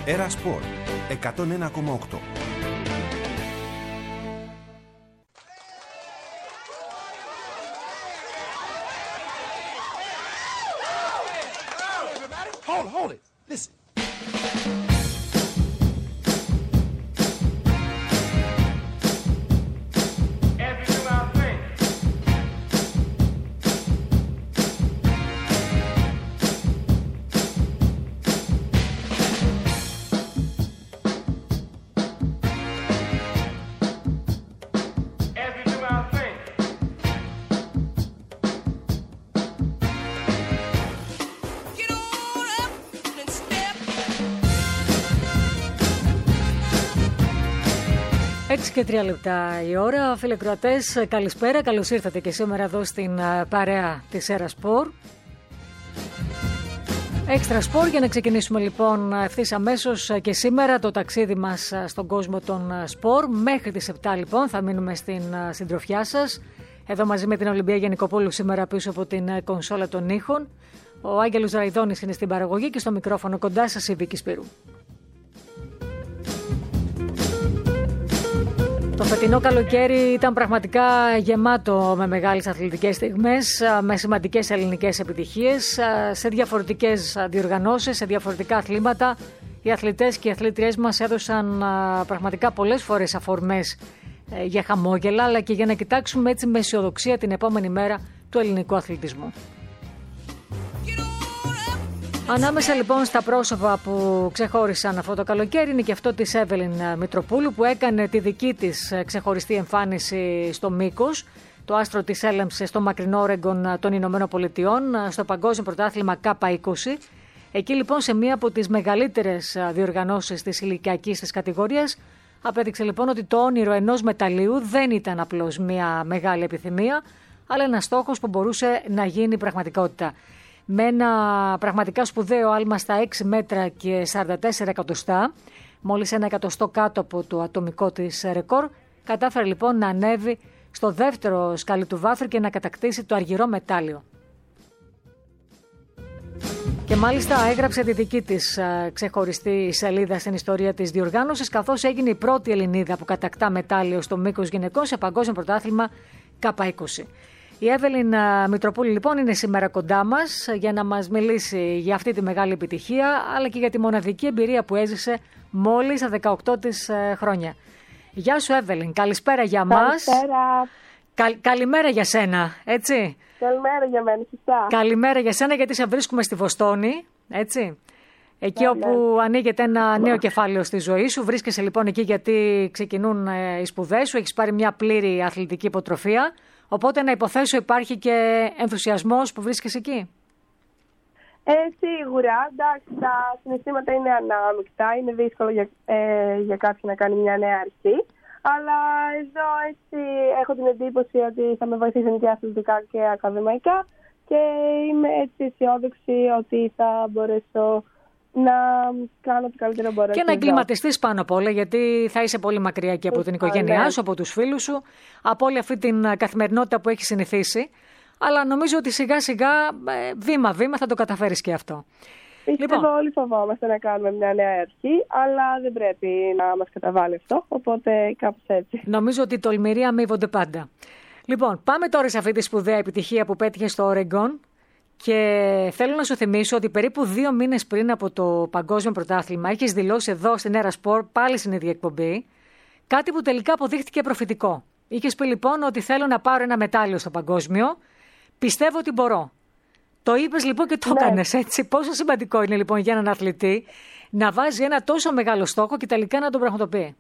Έρα Σπορ 101,8. Hold it. Listen. Και 3 λεπτά η ώρα. Φίλοι Κροατές, καλησπέρα. Καλώς ήρθατε και σήμερα εδώ στην παρέα της Έρα Σπορ. Έξτρα Σπορ, για να ξεκινήσουμε λοιπόν ευθύς αμέσως και σήμερα το ταξίδι μας στον κόσμο των Σπορ. Μέχρι τις 7 λοιπόν θα μείνουμε στην συντροφιά σας. Εδώ μαζί με την Ολυμπία Γενικοπούλου σήμερα πίσω από την κονσόλα των ήχων. Ο Άγγελος Ραϊδόνης είναι στην παραγωγή και στο μικρόφωνο κοντά σας η Βίκη Σπύρου. Το φετινό καλοκαίρι ήταν πραγματικά γεμάτο με μεγάλες αθλητικές στιγμές, με σημαντικές ελληνικές επιτυχίες, σε διαφορετικές διοργανώσεις, σε διαφορετικά αθλήματα. Οι αθλητές και οι αθλήτριές μας έδωσαν πραγματικά πολλές φορές αφορμές για χαμόγελα, αλλά και για να κοιτάξουμε έτσι με αισιοδοξία την επόμενη μέρα του ελληνικού αθλητισμού. Ανάμεσα λοιπόν στα πρόσωπα που ξεχώρισαν αυτό το καλοκαίρι είναι και αυτό της Εύελιν Μητροπούλου, που έκανε τη δική της ξεχωριστή εμφάνιση στο μήκος. Το άστρο της έλεμψε στο μακρινό Όρεγκον των Ηνωμένων Πολιτειών στο Παγκόσμιο Πρωτάθλημα K20. Εκεί λοιπόν σε μία από τις μεγαλύτερες διοργανώσεις της ηλικιακής της κατηγορίας απέδειξε λοιπόν ότι το όνειρο ενός μεταλλίου δεν ήταν απλώς μία μεγάλη επιθυμία, αλλά ένας στόχος που μπορούσε να γίνει πραγματικότητα. Με ένα πραγματικά σπουδαίο άλμα στα 6 μέτρα και 44 εκατοστά, μόλις 1 εκατοστό κάτω από το ατομικό της ρεκόρ, κατάφερε λοιπόν να ανέβει στο δεύτερο σκαλί του βάθρου και να κατακτήσει το αργυρό μετάλλιο. Και μάλιστα έγραψε τη δική της ξεχωριστή σελίδα στην ιστορία της διοργάνωσης, καθώς έγινε η πρώτη Ελληνίδα που κατακτά μετάλλιο στο μήκος γυναικών σε παγκόσμιο πρωτάθλημα K20. Η Εύελιν Μητροπούλη λοιπόν είναι σήμερα κοντά μας για να μας μιλήσει για αυτή τη μεγάλη επιτυχία, αλλά και για τη μοναδική εμπειρία που έζησε μόλις στα 18 της χρόνια. Γεια σου Εύελιν, καλησπέρα για μας. Καλημέρα για σένα, έτσι. Καλημέρα για μένα, σωστά. Καλημέρα για σένα, γιατί σε βρίσκουμε στη Βοστόνη, έτσι. Εκεί όπου ανοίγεται ένα νέο κεφάλαιο στη ζωή σου. Βρίσκεσαι λοιπόν εκεί γιατί ξεκινούν οι σπουδές σου, έχεις πάρει μια πλήρη αθλητική υποτροφία. Οπότε να υποθέσω υπάρχει και ενθουσιασμός που βρίσκεσαι εκεί. Σίγουρα, εντάξει, τα συναισθήματα είναι ανάμεικτα, είναι δύσκολο για κάποιον να κάνει μια νέα αρχή. Αλλά εδώ έτσι έχω την εντύπωση ότι θα με βοηθήσουν και αθλητικά και ακαδημαϊκά και είμαι έτσι αισιόδοξη ότι θα μπορέσω να κάνω το καλύτερο μπορώ. Και να εγκληματιστείς πάνω απ' όλα, γιατί θα είσαι πολύ μακριά και από την οικογένειά σου, από τους φίλους σου, από όλη αυτή την καθημερινότητα που έχεις συνηθίσει. Αλλά νομίζω ότι σιγά σιγά, βήμα-βήμα θα το καταφέρεις και αυτό. Πιστεύω λοιπόν, όλοι φοβόμαστε να κάνουμε μια νέα αρχή, αλλά δεν πρέπει να μας καταβάλει αυτό, οπότε κάπως έτσι. Νομίζω ότι οι τολμηροί αμείβονται πάντα. Λοιπόν, πάμε τώρα σε αυτή τη σπουδαία επιτυχία που πέτυχε στο Όρεγκον. Και θέλω να σου θυμίσω ότι περίπου 2 μήνες πριν από το Παγκόσμιο Πρωτάθλημα έχεις δηλώσει εδώ στην Έρα Σπορ, πάλι στην ίδια εκπομπή, κάτι που τελικά αποδείχτηκε προφητικό. Είχες πει λοιπόν ότι θέλω να πάρω ένα μετάλλιο στο Παγκόσμιο, πιστεύω ότι μπορώ. Το είπες λοιπόν και το έκανες, έτσι. Πόσο σημαντικό είναι λοιπόν για έναν αθλητή να βάζει ένα τόσο μεγάλο στόχο και τελικά να τον πραγματοποιεί.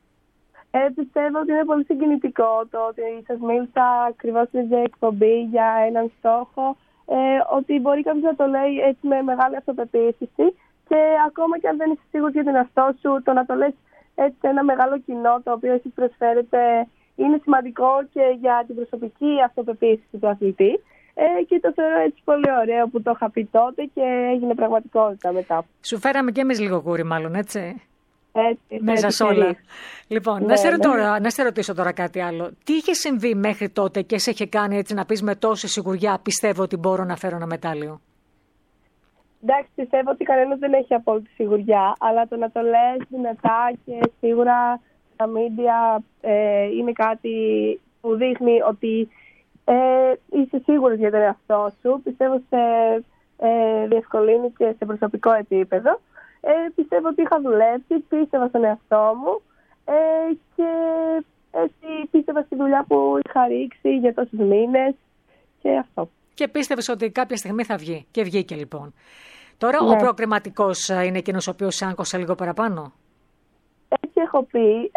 Πιστεύω ότι είναι πολύ συγκινητικό το ότι σας μίλησα ακριβώς στην ίδια εκπομπή για έναν στόχο. Ότι μπορεί κάποιος να το λέει έτσι με μεγάλη αυτοπεποίθηση και ακόμα και αν δεν είσαι σίγουρος για την εαυτό σου, το να το λες έτσι σε ένα μεγάλο κοινό το οποίο εσείς προσφέρετε είναι σημαντικό και για την προσωπική αυτοπεποίθηση του αθλητή. Και το θεωρώ έτσι πολύ ωραίο που το είχα πει τότε και έγινε πραγματικότητα μετά. Σου φέραμε και εμείς λίγο γούρι μάλλον, έτσι. Έτσι, μέσα σε όλα. Λοιπόν, να σε ρωτήσω τώρα κάτι άλλο. Τι είχε συμβεί μέχρι τότε και σε είχε κάνει έτσι να πεις με τόση σιγουριά πιστεύω ότι μπορώ να φέρω ένα μετάλλιο? Εντάξει, πιστεύω ότι κανένας δεν έχει απόλυτη σιγουριά, αλλά το να το λες δυνατά και σίγουρα τα media είναι κάτι που δείχνει ότι είσαι σίγουρος για τον εαυτό σου. Πιστεύω σε διευκολύνει και σε προσωπικό επίπεδο. Πιστεύω ότι είχα δουλέψει, πίστευα στον εαυτό μου και έτσι πίστευα στη δουλειά που είχα ρίξει για τόσους μήνες και αυτό. Και πίστευες ότι κάποια στιγμή θα βγει. Και βγήκε λοιπόν. Τώρα Ναι. ο προκριματικός είναι εκείνος ο οποίος σε άγχωσε λίγο παραπάνω. Έτσι έχω πει.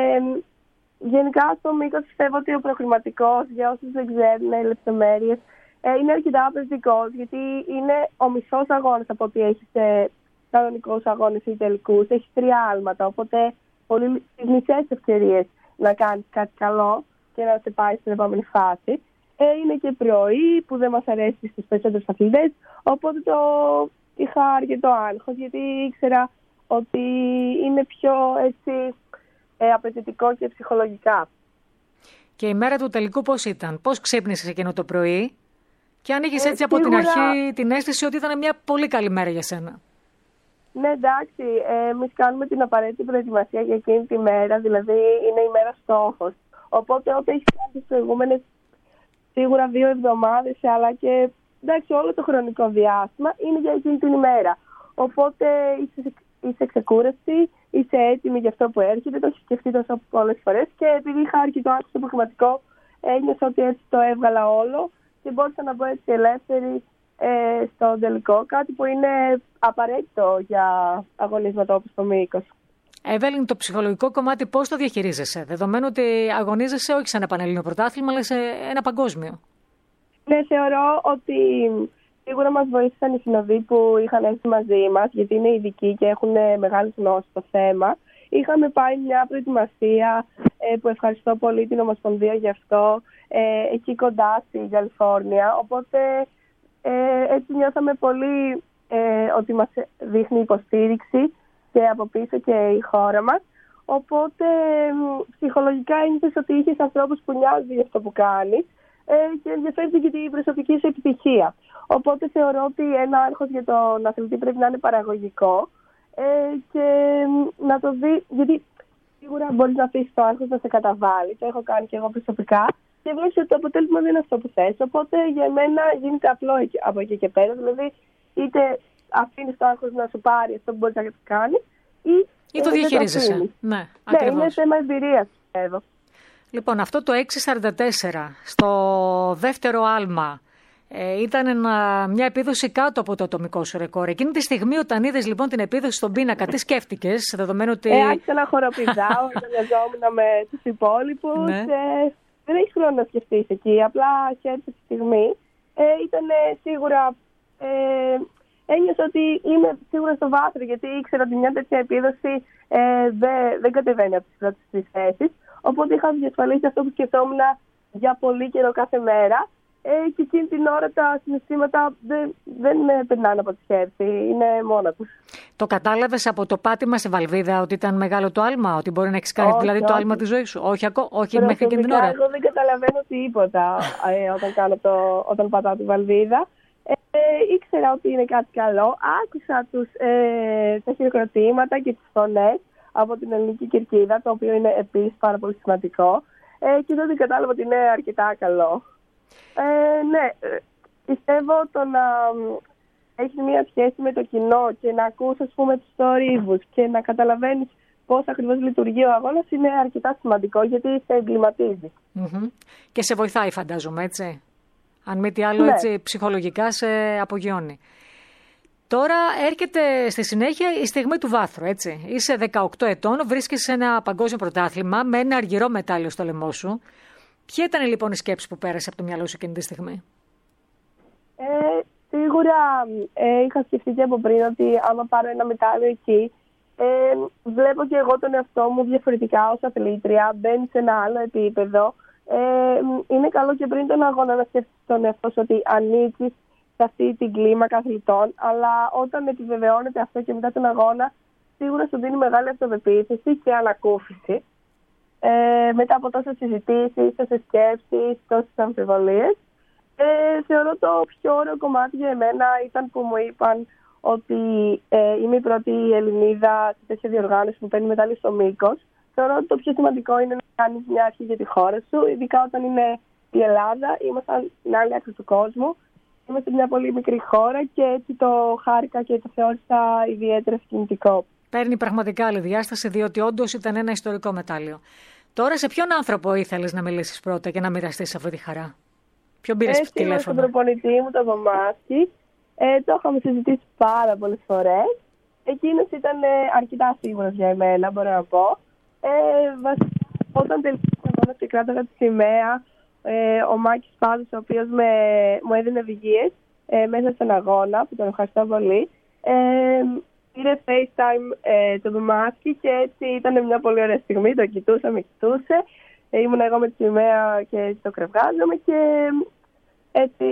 Γενικά στο μήκος πιστεύω ότι ο προκριματικός, για όσους δεν ξέρουν λεπτομέρειες, είναι αρκετά απαιτητικός, γιατί είναι ο μισός αγώνας από ό,τι έχει σε κανονικούς αγώνες ή τελικούς. Έχει 3 άλματα, οπότε τις μισές ευκαιρίες να κάνεις κάτι καλό και να σε πάει στην επόμενη φάση. Είναι και πρωί που δεν μας αρέσει στους περισσότερους αθλητές, οπότε το είχα αρκετό άγχος, γιατί ήξερα ότι είναι πιο έτσι απαιτητικό και ψυχολογικά. Και η μέρα του τελικού πώς ήταν, πώς ξύπνησες εκείνο το πρωί και αν είχες έτσι από την σίγουρα... αρχή την αίσθηση ότι ήταν μια πολύ καλή μέρα για σένα. Ναι, εντάξει, εμείς κάνουμε την απαραίτητη προετοιμασία για εκείνη τη μέρα, δηλαδή είναι η μέρα στόχος. Οπότε ό,τι έχεις κάνει τις προηγούμενες σίγουρα 2 εβδομάδες, αλλά και εντάξει, όλο το χρονικό διάστημα είναι για εκείνη την ημέρα. Οπότε είσαι ξεκούραστη, είσαι έτοιμη για αυτό που έρχεται, το έχεις σκεφτεί τόσο πολλές φορές και επειδή είχα αρκετό άγχος στο προγραμματικό, ένιωσα ότι έτσι το έβγαλα όλο και μπόρεσα να μπω έτσι ελεύθερη στο τελικό, κάτι που είναι απαραίτητο για αγωνίσματα όπως το μήκος. Εύελιν, το ψυχολογικό κομμάτι πώς το διαχειρίζεσαι, δεδομένου ότι αγωνίζεσαι όχι σε ένα πανελλήνιο πρωτάθλημα, αλλά σε ένα παγκόσμιο? Ναι, θεωρώ ότι σίγουρα μας βοήθησαν οι συνοδοί που είχαν έρθει μαζί μας, γιατί είναι ειδικοί και έχουν μεγάλη γνώση στο θέμα. Είχαμε πάει μια προετοιμασία που ευχαριστώ πολύ την Ομοσπονδία γι' αυτό, εκεί κοντά στη Καλιφόρνια, οπότε έτσι νιώθαμε πολύ ότι μας δείχνει υποστήριξη και από πίσω και η χώρα μας. Οπότε ψυχολογικά ένιωσες ότι είχες ανθρώπους που νοιάζουν για αυτό που κάνεις και ενδιαφέρεται και την προσωπική σου επιτυχία. Οπότε θεωρώ ότι ένα άγχος για τον αθλητή πρέπει να είναι παραγωγικό και να το δει, γιατί σίγουρα μπορείς να αφήσεις το άγχος να σε καταβάλει, το έχω κάνει και εγώ προσωπικά και βλέπεις ότι το αποτέλεσμα δεν είναι αυτό που θες, οπότε για μένα γίνεται απλό από εκεί και πέρα, δηλαδή είτε αφήνεις το άγχος να σου πάρει αυτό που μπορείς να κάνει ή το διαχειρίζεσαι. Ναι, είναι θέμα εμπειρίας, πιστεύω. Λοιπόν, αυτό το 6.44 στο δεύτερο άλμα ήταν μια επίδοση κάτω από το ατομικό σου ρεκόρ. Εκείνη τη στιγμή, όταν είδες λοιπόν την επίδοση στον πίνακα, τι σκέφτηκες, δεδομένου ότι... Άρχισα να χοροπηδάω, εργαζόμουν με τους υπόλοιπους. Ναι. Δεν έχεις χρόνο να σκεφτείς εκεί, απλά χαίρεσαι τη στιγμή. Ήταν σίγουρα... ένιωσα ότι είμαι σίγουρα στο βάθρο, γιατί ήξερα ότι μια τέτοια επίδοση δεν κατεβαίνει από τις πρώτες 3 θέσεις. Οπότε είχα διασφαλίσει αυτό που σκεφτόμουν για πολύ καιρό κάθε μέρα. Και εκείνη την ώρα τα συναισθήματα δεν περνάνε από τη σκέψη, είναι μόνα τους. Το κατάλαβες από το πάτημα σε βαλβίδα ότι ήταν μεγάλο το άλμα, ότι μπορεί να έχεις κάνει δηλαδή το άλμα της ζωής σου? Όχι μέχρι εκείνη την ώρα. Εγώ δεν καταλαβαίνω τίποτα όταν πατάω τη βαλβίδα. Ήξερα ότι είναι κάτι καλό. Άκουσα τα χειροκροτήματα και τις φωνές από την ελληνική κερκίδα, το οποίο είναι επίσης πάρα πολύ σημαντικό. Και τότε κατάλαβα ότι είναι αρκετά καλό. Ναι, πιστεύω το να έχει μια σχέση με το κοινό και να ακούς, ας πούμε, τους θορύβους και να καταλαβαίνεις πώς ακριβώς λειτουργεί ο αγώνας είναι αρκετά σημαντικό, γιατί σε εγκληματίζει. Και σε βοηθάει, φαντάζομαι, έτσι. Αν μη τι άλλο, έτσι, ψυχολογικά σε απογειώνει. Τώρα έρχεται στη συνέχεια η στιγμή του βάθρου, έτσι. Είσαι 18 ετών, βρίσκεσαι σε ένα παγκόσμιο πρωτάθλημα με ένα αργυρό μετάλλιο στο λαιμό σου. Ποια ήταν λοιπόν η σκέψη που πέρασε από το μυαλό σου εκείνη τη στιγμή? Σίγουρα είχα σκεφτεί και από πριν ότι άμα πάρω ένα μετάλλιο εκεί, βλέπω και εγώ τον εαυτό μου διαφορετικά ως αθλήτρια, μπαίνει σε ένα άλλο επίπεδο. Είναι καλό και πριν τον αγώνα να σκέφτεσαι τον εαυτό σου ότι ανήκεις σε αυτή την κλίμακα αθλητών, αλλά όταν επιβεβαιώνεται αυτό και μετά τον αγώνα, σίγουρα σου δίνει μεγάλη αυτοπεποίθηση και ανακούφιση. Μετά από τόσες συζητήσεις, τόσες σκέψεις, τόσες αμφιβολίες, θεωρώ το πιο ωραίο κομμάτι για εμένα ήταν που μου είπαν ότι είμαι η πρώτη Ελληνίδα σε τέτοια διοργάνωση που παίρνει μετάλλιο στο Μύκος. Θεωρώ ότι το πιο σημαντικό είναι να κάνεις μια αρχή για τη χώρα σου, ειδικά όταν είναι η Ελλάδα, ήμασταν στην άλλη άκρη του κόσμου. Είμαστε μια πολύ μικρή χώρα και έτσι το χάρηκα και το θεώρησα ιδιαίτερα συγκινητικό. Παίρνει πραγματικά άλλη διάσταση, διότι όντως ήταν ένα ιστορικό μετάλλιο. Τώρα, σε ποιον άνθρωπο ήθελες να μιλήσεις πρώτα και να μοιραστείς αυτή τη χαρά? Ποιον πήρες τηλέφωνο? Στον προπονητή μου, τον Παμάσκη. Το είχαμε συζητήσει πάρα πολλές φορές. Εκείνος ήταν αρκετά σίγουρος για εμένα, μπορώ να πω. Όταν τελείωσα και κράταγα τη σημαία, ο Μάκης Πάδος, ο οποίος μου έδινε οδηγίες μέσα στον αγώνα, που τον ευχαριστώ πολύ, πήρε FaceTime τον Παμάσκη και έτσι ήταν μια πολύ ωραία στιγμή. Το κοιτούσα, με κοιτούσε. Ήμουν εγώ με τη σημαία και το κρεβγάζομαι και έτσι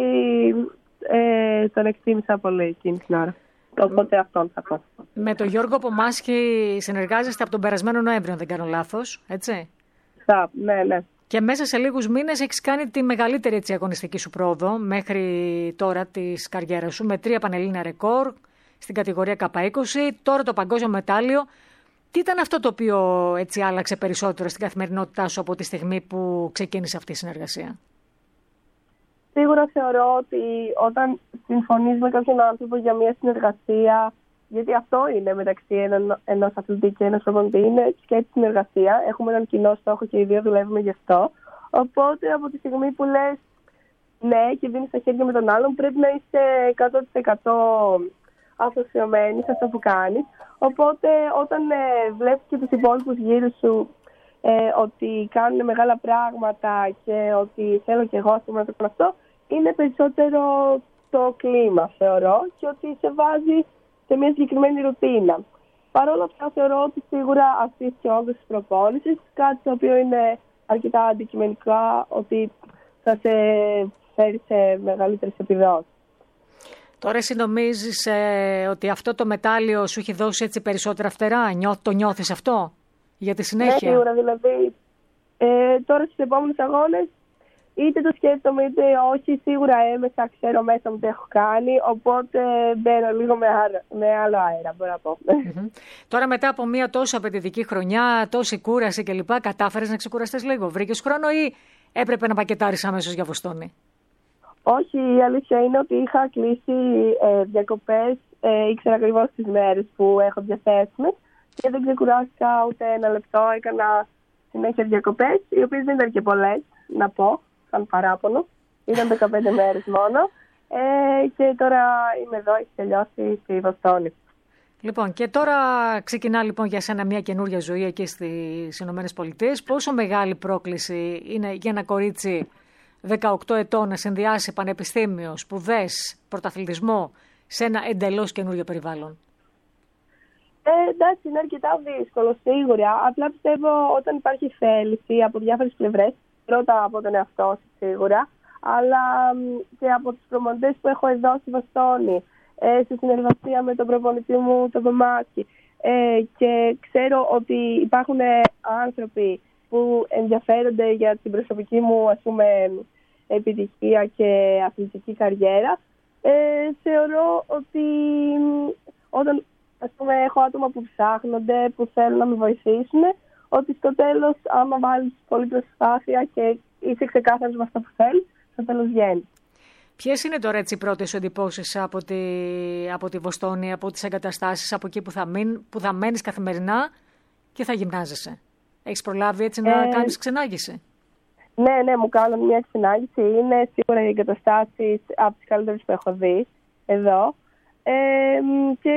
τον εκτίμησα πολύ εκείνη την ώρα. Οπότε αυτόν θα πω. Με τον Γιώργο Παμάσκη συνεργάζεστε από τον περασμένο Νοέμβριο, αν δεν κάνω λάθος, έτσι? Ναι. Και μέσα σε λίγους μήνες έχεις κάνει τη μεγαλύτερη έτσι, αγωνιστική σου πρόοδο μέχρι τώρα της καριέρας σου, με 3 πανελλήνια ρεκόρ στην κατηγορία K20, τώρα το παγκόσμιο μετάλλιο. Τι ήταν αυτό το οποίο έτσι άλλαξε περισσότερο στην καθημερινότητά σου από τη στιγμή που ξεκίνησε αυτή η συνεργασία? Σίγουρα θεωρώ ότι όταν συμφωνείς με κάποιον άνθρωπο για μια συνεργασία, γιατί αυτό είναι μεταξύ ενός αθλητή και ενός προπονητή, είναι και έτσι συνεργασία. Έχουμε έναν κοινό στόχο και οι δύο δουλεύουμε γι' αυτό. Οπότε από τη στιγμή που λες ναι και δίνεις τα χέρια με τον άλλον, πρέπει να είσαι 100% αφοσιωμένη σε αυτό που κάνεις. Οπότε όταν βλέπεις και τους υπόλοιπους γύρω σου ότι κάνουν μεγάλα πράγματα και ότι θέλω και εγώ να το κάνω αυτό, είναι περισσότερο το κλίμα, θεωρώ, και ότι σε βάζει σε μια συγκεκριμένη ρουτίνα. Παρ' όλα αυτά, θεωρώ ότι σίγουρα αυτή και όγκος της προπόνησης, κάτι το οποίο είναι αρκετά αντικειμενικά, ότι θα σε φέρει σε μεγαλύτερες επιδόσεις. Τώρα εσύ νομίζεις ότι αυτό το μετάλλιο σου έχει δώσει έτσι περισσότερα φτερά? Το νιώθεις αυτό για τη συνέχεια? Ναι, σίγουρα. Δηλαδή, τώρα στους επόμενους αγώνες, είτε το σκέφτομαι είτε όχι, σίγουρα έμεσα ξέρω μέσα μου τι έχω κάνει, οπότε μπαίνω λίγο με άλλο αέρα, μπορώ να πω. Τώρα μετά από μια τόσο απαιτητική χρονιά, τόση κούραση κλπ, κατάφερες να ξεκουραστείς λίγο? Βρήκες χρόνο ή έπρεπε να πακετάρεις αμέσως για Βοστόνη? Όχι, η αλήθεια είναι ότι είχα κλείσει διακοπές, ήξερα ακριβώς τις μέρες που έχω διαθέσιμες και δεν ξεκουράστηκα ούτε ένα λεπτό, έκανα συνέχεια διακοπές, οι οποίες δεν ήταν και πολλές, να πω, σαν παράπονο. Ήταν 15 μέρες μόνο και τώρα είμαι εδώ, έχει τελειώσει στη Βοστόνη. Λοιπόν, και τώρα ξεκινά λοιπόν για σένα μια καινούργια ζωή εκεί στις ΗΠΑ. Πόσο μεγάλη πρόκληση είναι για ένα κορίτσι 18 ετών να συνδυάσει πανεπιστήμιο, σπουδές, πρωταθλητισμό σε ένα εντελώς καινούργιο περιβάλλον? Εντάξει, είναι αρκετά δύσκολο, σίγουρα. Απλά πιστεύω όταν υπάρχει θέληση από διάφορες πλευρές, πρώτα από τον εαυτό σου σίγουρα, αλλά και από τους προπονητές που έχω εδώ στη Βοστόνη, σε συνεργασία με τον προπονητή μου, τον Παμάσκη, και ξέρω ότι υπάρχουν άνθρωποι που ενδιαφέρονται για την προσωπική μου, ας πούμε, επιτυχία και αθλητική καριέρα. Θεωρώ ότι όταν, ας πούμε, έχω άτομα που ψάχνονται, που θέλουν να με βοηθήσουν, ότι στο τέλος, άμα βάλεις πολύ προσπάθεια και είσαι ξεκάθαρος με αυτό που θέλεις, στο τέλος βγαίνει. Ποιες είναι τώρα έτσι οι πρώτες σου εντυπώσεις από τη Βοστόνη, από τις εγκαταστάσεις, από εκεί που θα μένεις καθημερινά και θα γυμνάζεσαι? Έχεις προλάβει έτσι να κάνεις ξενάγηση? Ναι, μου κάνουν μια ξενάγηση. Είναι σίγουρα οι εγκαταστάσεις από τις καλύτερες που έχω δει εδώ. Και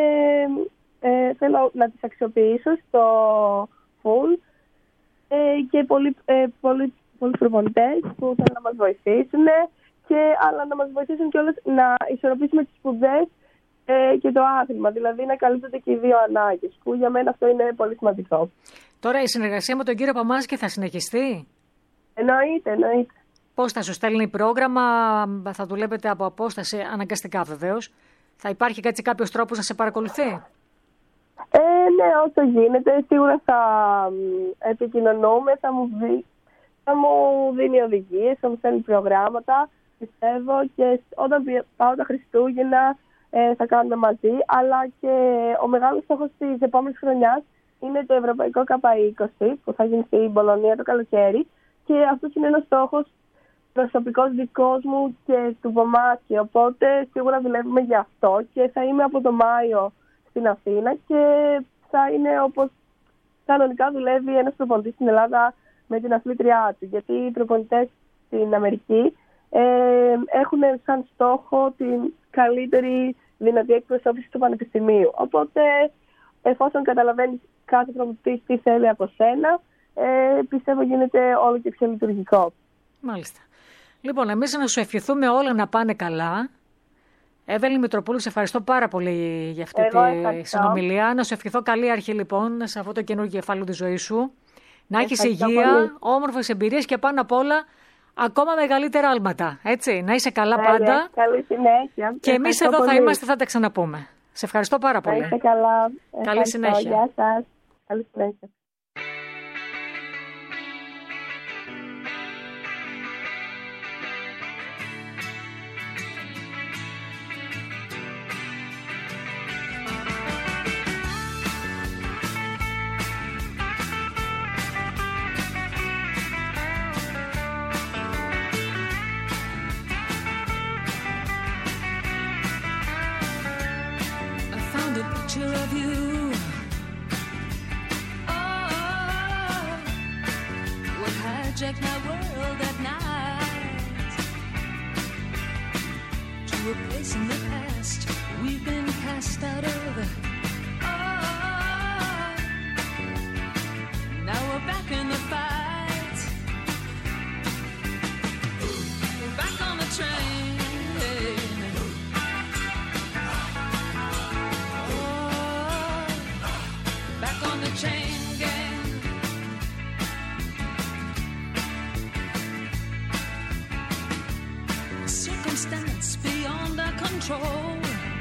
θέλω να τις αξιοποιήσω στο full και πολλοί προπονητές που θέλουν να μας βοηθήσουν αλλά να μας βοηθήσουν κιόλας να ισορροπήσουμε τις σπουδές και το άθλημα, δηλαδή να καλύπτονται και οι δύο ανάγκες, που για μένα αυτό είναι πολύ σημαντικό. Τώρα η συνεργασία με τον κύριο Παμάσκη θα συνεχιστεί? Εννοείται. Πώς θα σου στέλνει πρόγραμμα, θα δουλεύετε από απόσταση, αναγκαστικά βεβαίως? Θα υπάρχει κάποιος τρόπος να σε παρακολουθεί? Ναι, όσο γίνεται. Σίγουρα θα επικοινωνούμε, θα μου δίνει οδηγίες, θα μου στέλνει προγράμματα, πιστεύω, και όταν πάω τα Χριστούγεννα θα κάνουμε μαζί, αλλά και ο μεγάλος στόχος της επόμενης χρονιάς είναι το Ευρωπαϊκό K20 που θα γίνει στην Πολωνία το καλοκαίρι, και αυτός είναι ένας στόχος προσωπικός δικός μου και του Βομάκη, οπότε σίγουρα δουλεύουμε για αυτό και θα είμαι από το Μάιο στην Αθήνα και θα είναι όπως κανονικά δουλεύει ένας προπονητής στην Ελλάδα με την αθλήτριά του, γιατί οι προπονητές στην Αμερική έχουν σαν στόχο την καλύτερη δυνατή εκπροσώπηση του πανεπιστημίου. Οπότε, εφόσον καταλαβαίνεις κάθε προπονητής τι θέλει από σένα, πιστεύω γίνεται όλο και πιο λειτουργικό. Μάλιστα. Λοιπόν, εμείς να σου ευχηθούμε όλα να πάνε καλά. Εύελιν Μητροπούλου, σε ευχαριστώ πάρα πολύ για αυτή τη συνομιλία. Να σου ευχηθώ καλή αρχή λοιπόν σε αυτό το καινούργιο κεφάλαιο της ζωής σου. Να έχεις υγεία, όμορφες εμπειρίες και πάνω απ' όλα ακόμα μεγαλύτερα άλματα. Έτσι, να είσαι καλά πάντα. Καλή συνέχεια. Και εμείς εδώ θα είμαστε, θα τα ξαναπούμε. Σε ευχαριστώ πάρα πολύ. Να είστε καλά. Καλή συνέχεια. Γεια σας. Καλή συνέχεια. Of you, what hijacked my world at night to a place in the past we've been cast out of. Now we're back in the fight. We're back on the train. Chain gang. Circumstance beyond our control.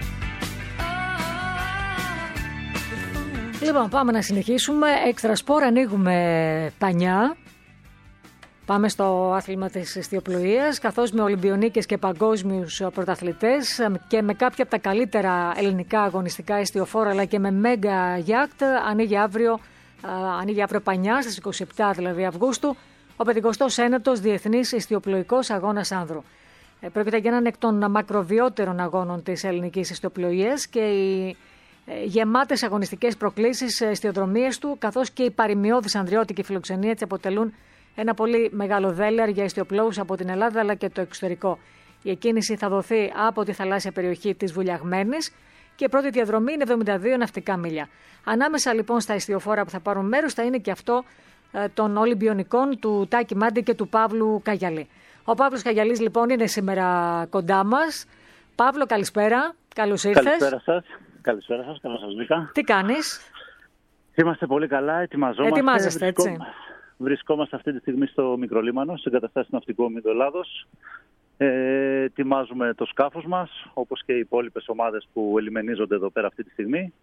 Λοιπόν, πάμε να συνεχίσουμε. Έξτρα σπορ, ανοίγουμε πανιά. Πάμε στο άθλημα της ιστιοπλοείας, καθώς με Ολυμπιονίκες και παγκόσμιους πρωταθλητές και με κάποια από τα καλύτερα ελληνικά αγωνιστικά ιστιοφόρα, αλλά και με Mega Yacht, ανοίγει αύριο πανιά, στις 27 δηλαδή Αυγούστου, ο 59ος Διεθνής Ιστιοπλοϊκός Αγώνας Άνδρου. Πρόκειται για έναν εκ των μακροβιότερων αγώνων της ελληνικής ιστιοπλοείας και οι γεμάτες αγωνιστικές προκλήσεις ιστιοδρομίες του, καθώς και η παροιμιώδης ανδριώτικη φιλοξενία έτσι αποτελούν ένα πολύ μεγάλο δέλεαρ για ιστιοπλώους από την Ελλάδα αλλά και το εξωτερικό. Η εκκίνηση θα δοθεί από τη θαλάσσια περιοχή της Βουλιαγμένης και η πρώτη διαδρομή είναι 72 ναυτικά μίλια. Ανάμεσα λοιπόν στα ιστιοφόρα που θα πάρουν μέρος θα είναι και αυτό των Ολυμπιονικών του Τάκη Μάντη και του Παύλου Καγιαλή. Ο Παύλος Καγιαλής λοιπόν είναι σήμερα κοντά μας. Παύλο, καλησπέρα. Καλώς ήρθες. Καλησπέρα σας. Καλησπέρα σας. Καλώς σας βρήκα. Τι κάνεις? Είμαστε πολύ καλά. Ετοιμαζόμαστε. Ετοιμάζεστε, έτσι. Βρισκόμαστε αυτή τη στιγμή στο Μικρολίμανο, στην εγκαταστάση ναυτικού ομίλου Ελλάδος. Ετοιμάζουμε το σκάφος μας, όπως και οι υπόλοιπες ομάδες που ελιμενίζονται εδώ πέρα αυτή τη στιγμή.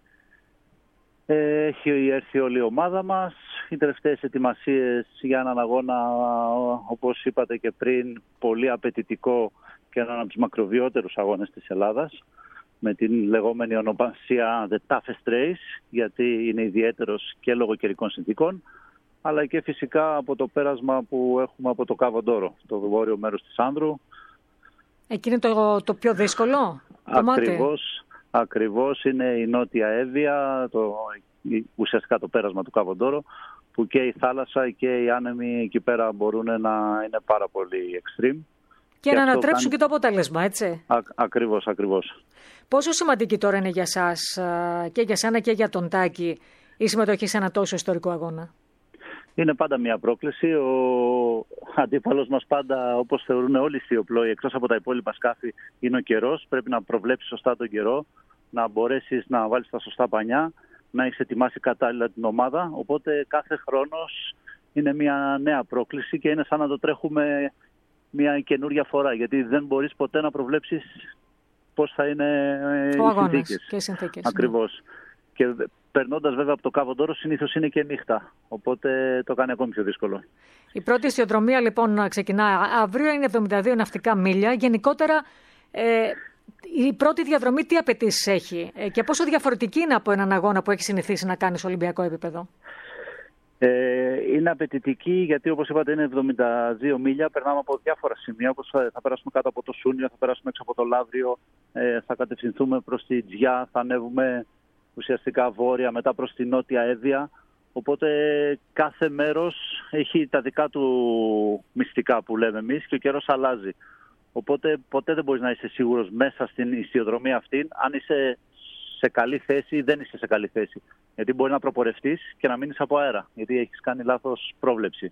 Έχει έρθει όλη η ομάδα μας. Οι τελευταίες ετοιμασίες για έναν αγώνα, όπως είπατε και πριν, πολύ απαιτητικό και έναν από τους μακροβιότερους αγώνες της Ελλάδας, με την λεγόμενη ονομασία The Toughest Race, γιατί είναι ιδιαίτερος και λόγω καιρικών συνθήκων, αλλά και φυσικά από το πέρασμα που έχουμε από το Κάβο Ντόρο, το βόρειο μέρος της Άνδρου. Εκεί είναι το πιο δύσκολο Ακριβώς είναι η Νότια Εύβοια, ουσιαστικά το πέρασμα του Κάβο Ντόρο, που και η θάλασσα και οι άνεμοι εκεί πέρα μπορούν να είναι πάρα πολύ extreme. Και να ανατρέψουν και το αποτέλεσμα, έτσι. Ακριβώς. Πόσο σημαντική τώρα είναι για σας και για σένα και για τον Τάκη η συμμετοχή σε ένα τόσο ιστορικό αγώνα? Είναι πάντα μια πρόκληση. Ο αντίπαλος μας πάντα, όπως θεωρούν όλοι οι ιστιοπλόοι, εκτός από τα υπόλοιπα σκάφη, είναι ο καιρός. Πρέπει να προβλέψεις σωστά τον καιρό, να μπορέσεις να βάλεις τα σωστά πανιά, να έχεις ετοιμάσει κατάλληλα την ομάδα. Οπότε κάθε χρόνος είναι μια νέα πρόκληση και είναι σαν να το τρέχουμε μια καινούργια φορά. Γιατί δεν μπορείς ποτέ να προβλέψεις πώς θα είναι οι συνθήκες. Ακριβώς. Και περνώντας βέβαια από το Κάβο Ντόρο, συνήθως είναι και νύχτα. Οπότε το κάνει ακόμη πιο δύσκολο. Η πρώτη ιστιοδρομία λοιπόν ξεκινά αύριο, είναι 72 ναυτικά μίλια. Γενικότερα Η πρώτη διαδρομή τι απαιτήσεις έχει και πόσο διαφορετική είναι από έναν αγώνα που έχει συνηθίσει να κάνει σε ολυμπιακό επίπεδο? Είναι απαιτητική γιατί, όπως είπατε, είναι 72 μίλια. Περνάμε από διάφορα σημεία, όπως θα περάσουμε κάτω από το Σούνιο, θα περάσουμε έξω από το Λαύριο, θα κατευθυνθούμε προς τη Τζιά, θα ανέβουμε ουσιαστικά βόρεια, μετά προς τη νότια Εύβοια. Οπότε κάθε μέρος έχει τα δικά του μυστικά που λέμε εμείς και ο καιρός αλλάζει. Οπότε ποτέ δεν μπορείς να είσαι σίγουρος μέσα στην ιστιοδρομία αυτή αν είσαι σε καλή θέση ή δεν είσαι σε καλή θέση. Γιατί μπορεί να προπορευτείς και να μείνεις από αέρα, γιατί έχεις κάνει λάθος πρόβλεψη.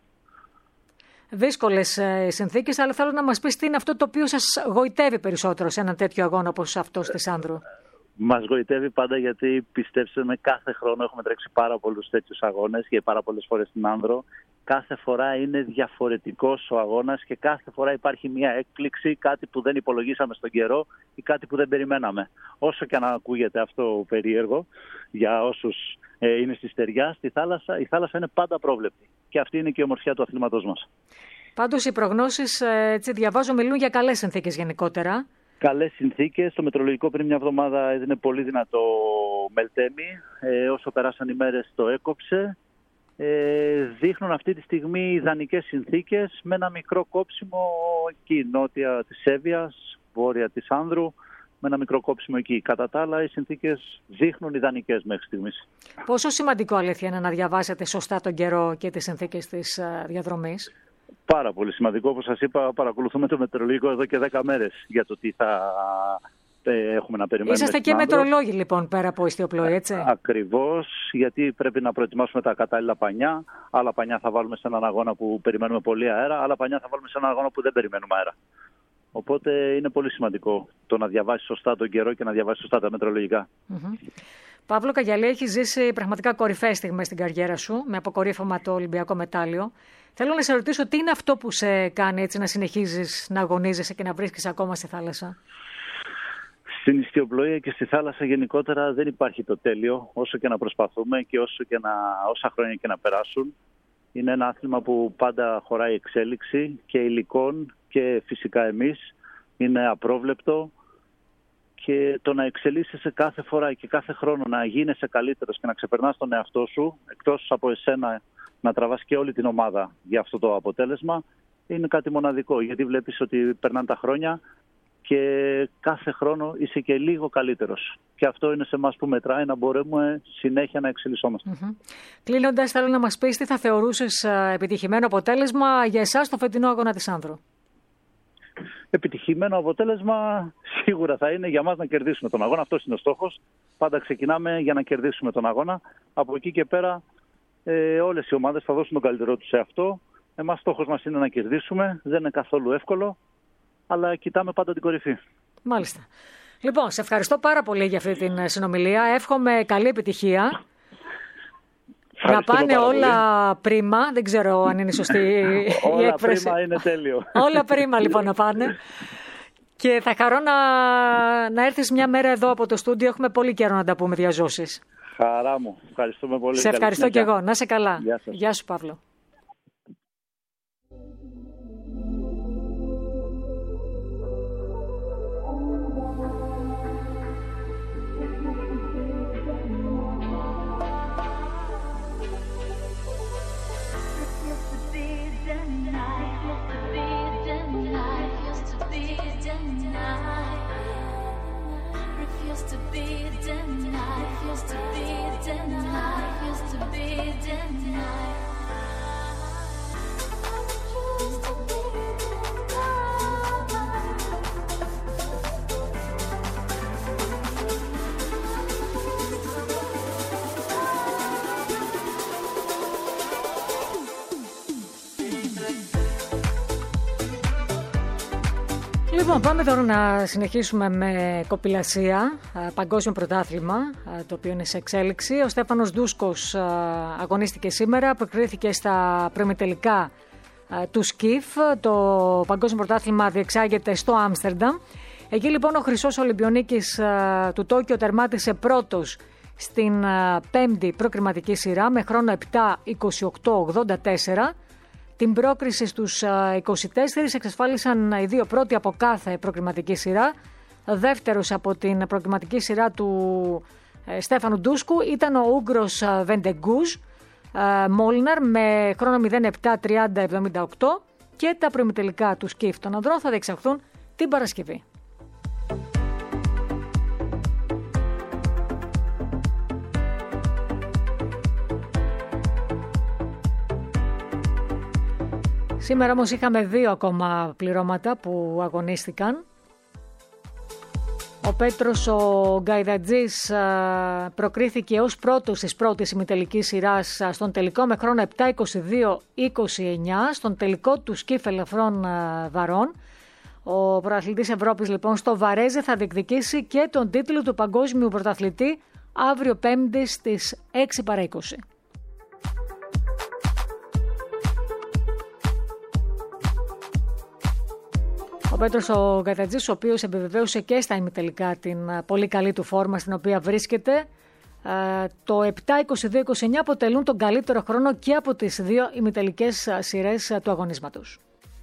Δύσκολες συνθήκες, αλλά θέλω να μας πεις τι είναι αυτό το οποίο σας γοητεύει περισσότερο σε έναν τέτοιο αγώνα όπως αυτός της Άνδρου. Μας γοητεύει πάντα γιατί πιστέψτε με, κάθε χρόνο έχουμε τρέξει πάρα πολλούς τέτοιους αγώνες και πάρα πολλές φορές στην Άνδρο. Κάθε φορά είναι διαφορετικός ο αγώνας και κάθε φορά υπάρχει μια έκπληξη, κάτι που δεν υπολογίσαμε στον καιρό ή κάτι που δεν περιμέναμε. Όσο και αν ακούγεται αυτό περίεργο για όσους είναι στη στεριά, στη θάλασσα, η θάλασσα είναι πάντα πρόβλεπτη. Και αυτή είναι και η ομορφιά του αθλήματός μας. Πάντως οι προγνώσεις, έτσι διαβάζω, μιλούν για καλές συνθήκες γενικότερα. Καλές συνθήκες. Το μετρολογικό πριν μια εβδομάδα έδινε πολύ δυνατό μελτέμι. Όσο περάσαν οι μέρες το έκοψε. Δείχνουν αυτή τη στιγμή ιδανικές συνθήκες με ένα μικρό κόψιμο εκεί, νότια της Εύβοιας, βόρεια της Άνδρου, με ένα μικρό κόψιμο εκεί. Κατά τα άλλα οι συνθήκες δείχνουν ιδανικές μέχρι στιγμής. Πόσο σημαντικό αλήθεια είναι να διαβάσετε σωστά τον καιρό και τις συνθήκες της διαδρομής? Πάρα πολύ σημαντικό. Όπως σας είπα, παρακολουθούμε το μετεωρολογικό εδώ και 10 μέρες για το τι θα έχουμε να περιμένουμε. Είσαστε και μετεωρολόγοι λοιπόν πέρα από ιστιοπλοή, έτσι? Ακριβώς, γιατί πρέπει να προετοιμάσουμε τα κατάλληλα πανιά. Άλλα πανιά θα βάλουμε σε έναν αγώνα που περιμένουμε πολύ αέρα, άλλα πανιά θα βάλουμε σε έναν αγώνα που δεν περιμένουμε αέρα. Οπότε είναι πολύ σημαντικό το να διαβάσεις σωστά τον καιρό και να διαβάσεις σωστά τα μετεωρολογικά. Παύλο Καγιαλή, έχεις ζήσει πραγματικά κορυφαίες στιγμές στην καριέρα σου, με αποκορύφωμα το Ολυμπιακό μετάλλιο. Θέλω να σε ρωτήσω τι είναι αυτό που σε κάνει έτσι να συνεχίζεις να αγωνίζεσαι και να βρίσκεις ακόμα στη θάλασσα? Στην ιστιοπλοεία και στη θάλασσα γενικότερα δεν υπάρχει το τέλειο, όσο και να προσπαθούμε και όσα χρόνια και να περάσουν. Είναι ένα άθλημα που πάντα χωράει εξέλιξη και υλικών και φυσικά εμείς. Είναι απρόβλεπτο και το να εξελίσσεσαι κάθε φορά και κάθε χρόνο να γίνεσαι καλύτερος και να ξεπερνάς τον εαυτό σου, εκτός από εσένα να τραβάς και όλη την ομάδα για αυτό το αποτέλεσμα, είναι κάτι μοναδικό. Γιατί βλέπεις ότι περνάνε τα χρόνια και κάθε χρόνο είσαι και λίγο καλύτερος. Και αυτό είναι σε εμάς που μετράει, να μπορούμε συνέχεια να εξελισσόμαστε. Κλείνοντας, θέλω να μας πεις τι θα θεωρούσες επιτυχημένο αποτέλεσμα για εσάς στο φετινό αγώνα της Άνδρου. Επιτυχημένο αποτέλεσμα σίγουρα θα είναι για μας να κερδίσουμε τον αγώνα. Αυτός είναι ο στόχος. Πάντα ξεκινάμε για να κερδίσουμε τον αγώνα. Από εκεί και πέρα όλες οι ομάδες θα δώσουν τον καλύτερό τους σε αυτό. Εμάς στόχος μας είναι να κερδίσουμε. Δεν είναι καθόλου εύκολο, αλλά κοιτάμε πάντα την κορυφή. Μάλιστα. Λοιπόν, σε ευχαριστώ πάρα πολύ για αυτή την συνομιλία. Εύχομαι καλή επιτυχία. Να πάνε όλα πρίμα. Δεν ξέρω αν είναι σωστή η έκφραση. Όλα πρίμα είναι τέλειο. Όλα πρίμα λοιπόν να πάνε. Και θα χαρώ να έρθεις μια μέρα εδώ από το στούντιο. Έχουμε πολύ καιρό να τα πούμε διαζώσεις. Χαρά μου. Ευχαριστούμε πολύ. Σε ευχαριστώ και εγώ. Να είσαι καλά. Γεια σας. Γεια σου, Παύλο. Λοιπόν, πάμε τώρα να συνεχίσουμε με κοπηλασία, παγκόσμιο πρωτάθλημα, το οποίο είναι σε εξέλιξη. Ο Στέφανος Ντούσκος αγωνίστηκε σήμερα, προκρίθηκε στα προημιτελικά του ΣΚΙΦ. Το παγκόσμιο πρωτάθλημα διεξάγεται στο Άμστερνταμ. Εκεί λοιπόν ο χρυσός Ολυμπιονίκης του Τόκιο τερμάτισε πρώτος στην πέμπτη προκριματική σειρά με χρόνο 7:28.84. Την πρόκριση στους 24 εξασφάλισαν οι δύο πρώτοι από κάθε προκριματική σειρά. Δεύτερος από την προκριματική σειρά του Στέφανου Ντούσκου ήταν ο Ούγγρος Βεντεγκούζ Μόλναρ με χρόνο 0-7-30-78 και τα προημιτελικά του σκιφ των ανδρών θα διεξαχθούν την Παρασκευή. Σήμερα όμως είχαμε 2 ακόμα πληρώματα που αγωνίστηκαν. Ο Πέτρος ο Γκαϊδατζής προκρίθηκε ως πρώτος της πρώτης ημιτελικής σειράς στον τελικό με χρόνο 7-22-29 στον τελικό του σκιφ ελαφρών βαρών. Ο πρωταθλητής Ευρώπης λοιπόν στο Βαρέζε θα διεκδικήσει και τον τίτλο του παγκόσμιου πρωταθλητή αύριο Πέμπτη στις 6 παρά 20. Ο Πέτρος ο Γκαϊδατζής, ο οποίος επιβεβαίωσε και στα ημιτελικά την πολύ καλή του φόρμα στην οποία βρίσκεται, το 7-22-29 αποτελούν τον καλύτερο χρόνο και από τις 2 ημιτελικές σειρές του αγωνίσματος.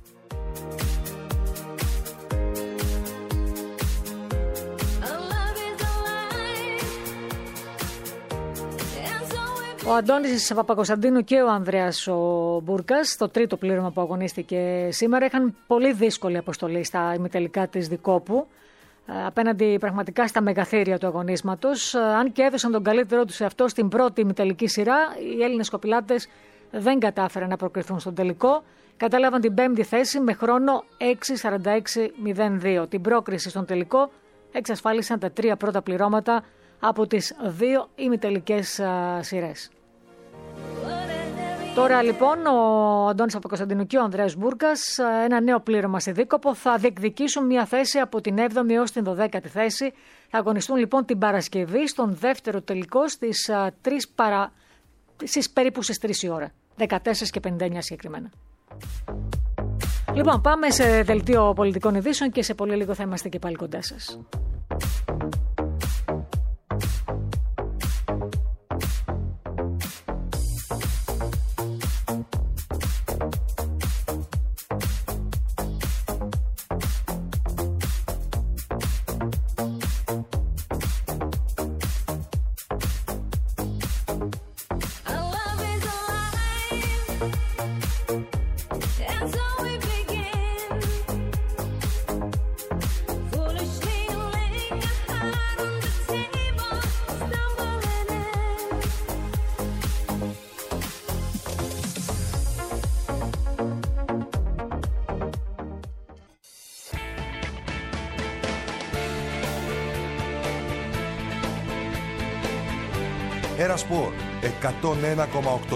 Ο Αντώνης Παπακοσταντίνου και ο Ανδρέας ο Μπούρκας, το τρίτο πλήρωμα που αγωνίστηκε σήμερα, είχαν πολύ δύσκολη αποστολή στα ημιτελικά της Δικόπου, απέναντι πραγματικά στα μεγαθύρια του αγωνίσματος. Αν και έδωσαν τον καλύτερό τους εαυτό στην πρώτη ημιτελική σειρά, οι Έλληνες σκοπηλάτες δεν κατάφεραν να προκριθούν στον τελικό. Κατάλαβαν την 5η θέση με χρόνο 6.46.02. Την πρόκριση στον τελικό εξασφάλισαν τα 3 πρώτα πληρώματα από τις 2 ημιτελικές σειρές. Τώρα λοιπόν ο Αντώνης Παπακοσταντίνου και ο Ανδρέας Μπούρκας, ένα νέο πλήρωμα στη Δίκοπο, θα διεκδικήσουν μια θέση από την 7η έως την 12η θέση. Θα αγωνιστούν λοιπόν την Παρασκευή στον δεύτερο τελικό στις περίπου στις 3 η ώρα, 14 και 59 συγκεκριμένα. Λοιπόν, πάμε σε δελτίο πολιτικών ειδήσεων και σε πολύ λίγο θα είμαστε και πάλι κοντά σας. Ένα σπορ 101,8.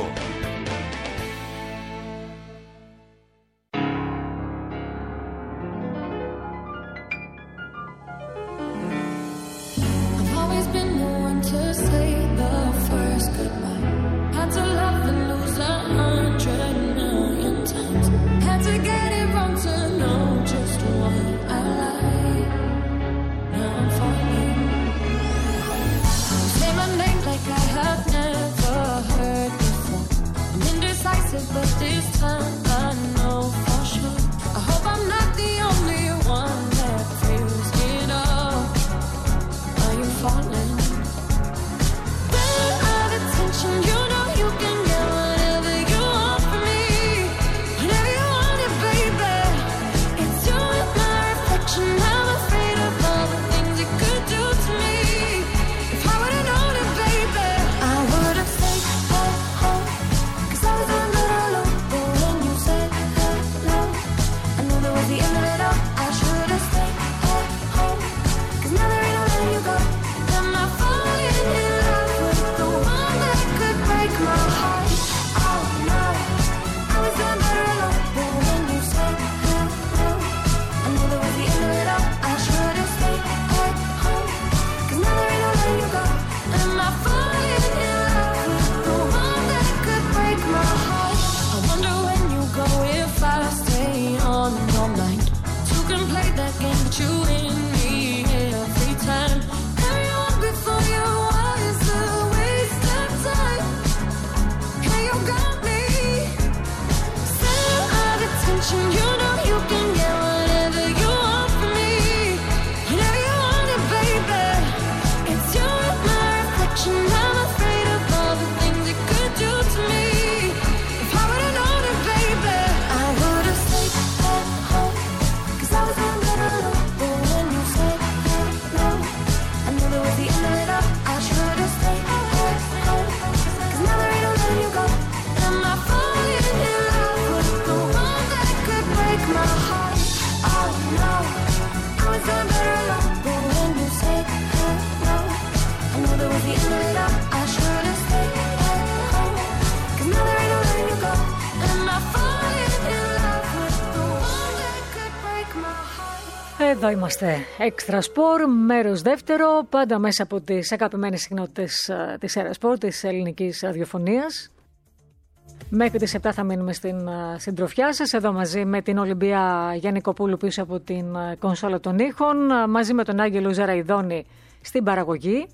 Εδώ είμαστε. Extra Sport, μέρος δεύτερο, πάντα μέσα από τις αγαπημένες συχνότητες της Era Sport, της ελληνικής ραδιοφωνίας. Μέχρι τις 7 θα μείνουμε στην συντροφιά σας, εδώ μαζί με την Ολυμπία Γιαννικοπούλου πίσω από την κονσόλα των ήχων, μαζί με τον Άγγελο Ζεραϊδόνη στην παραγωγή.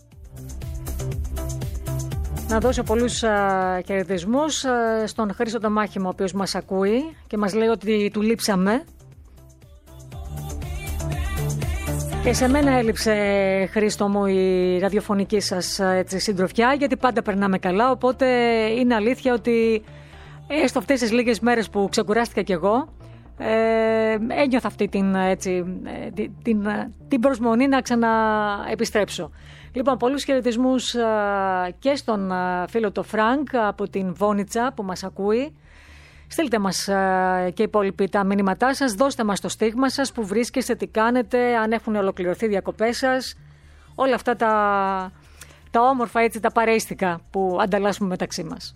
Να δώσω πολλούς χαιρετισμούς στον Χρήστο το Μάχημο, ο οποίος μας ακούει και μας λέει ότι του λείψαμε. Και σε μένα έλειψε, Χρήστο μου, η ραδιοφωνική σας συντροφιά, γιατί πάντα περνάμε καλά, οπότε είναι αλήθεια ότι έστω αυτές τις λίγες μέρες που ξεκουράστηκα κι εγώ, ένιωθα αυτή την προσμονή να ξαναεπιστρέψω. Λοιπόν, πολλούς χαιρετισμούς και στον φίλο το Φρανκ από την Βόνιτσα που μας ακούει. Στείλτε μας και οι υπόλοιποι τα μηνύματά σας, δώστε μας το στίγμα σας, που βρίσκεστε, τι κάνετε, αν έχουν ολοκληρωθεί οι διακοπές σας, όλα αυτά τα όμορφα έτσι, τα παρέστικα που ανταλλάσσουμε μεταξύ μας.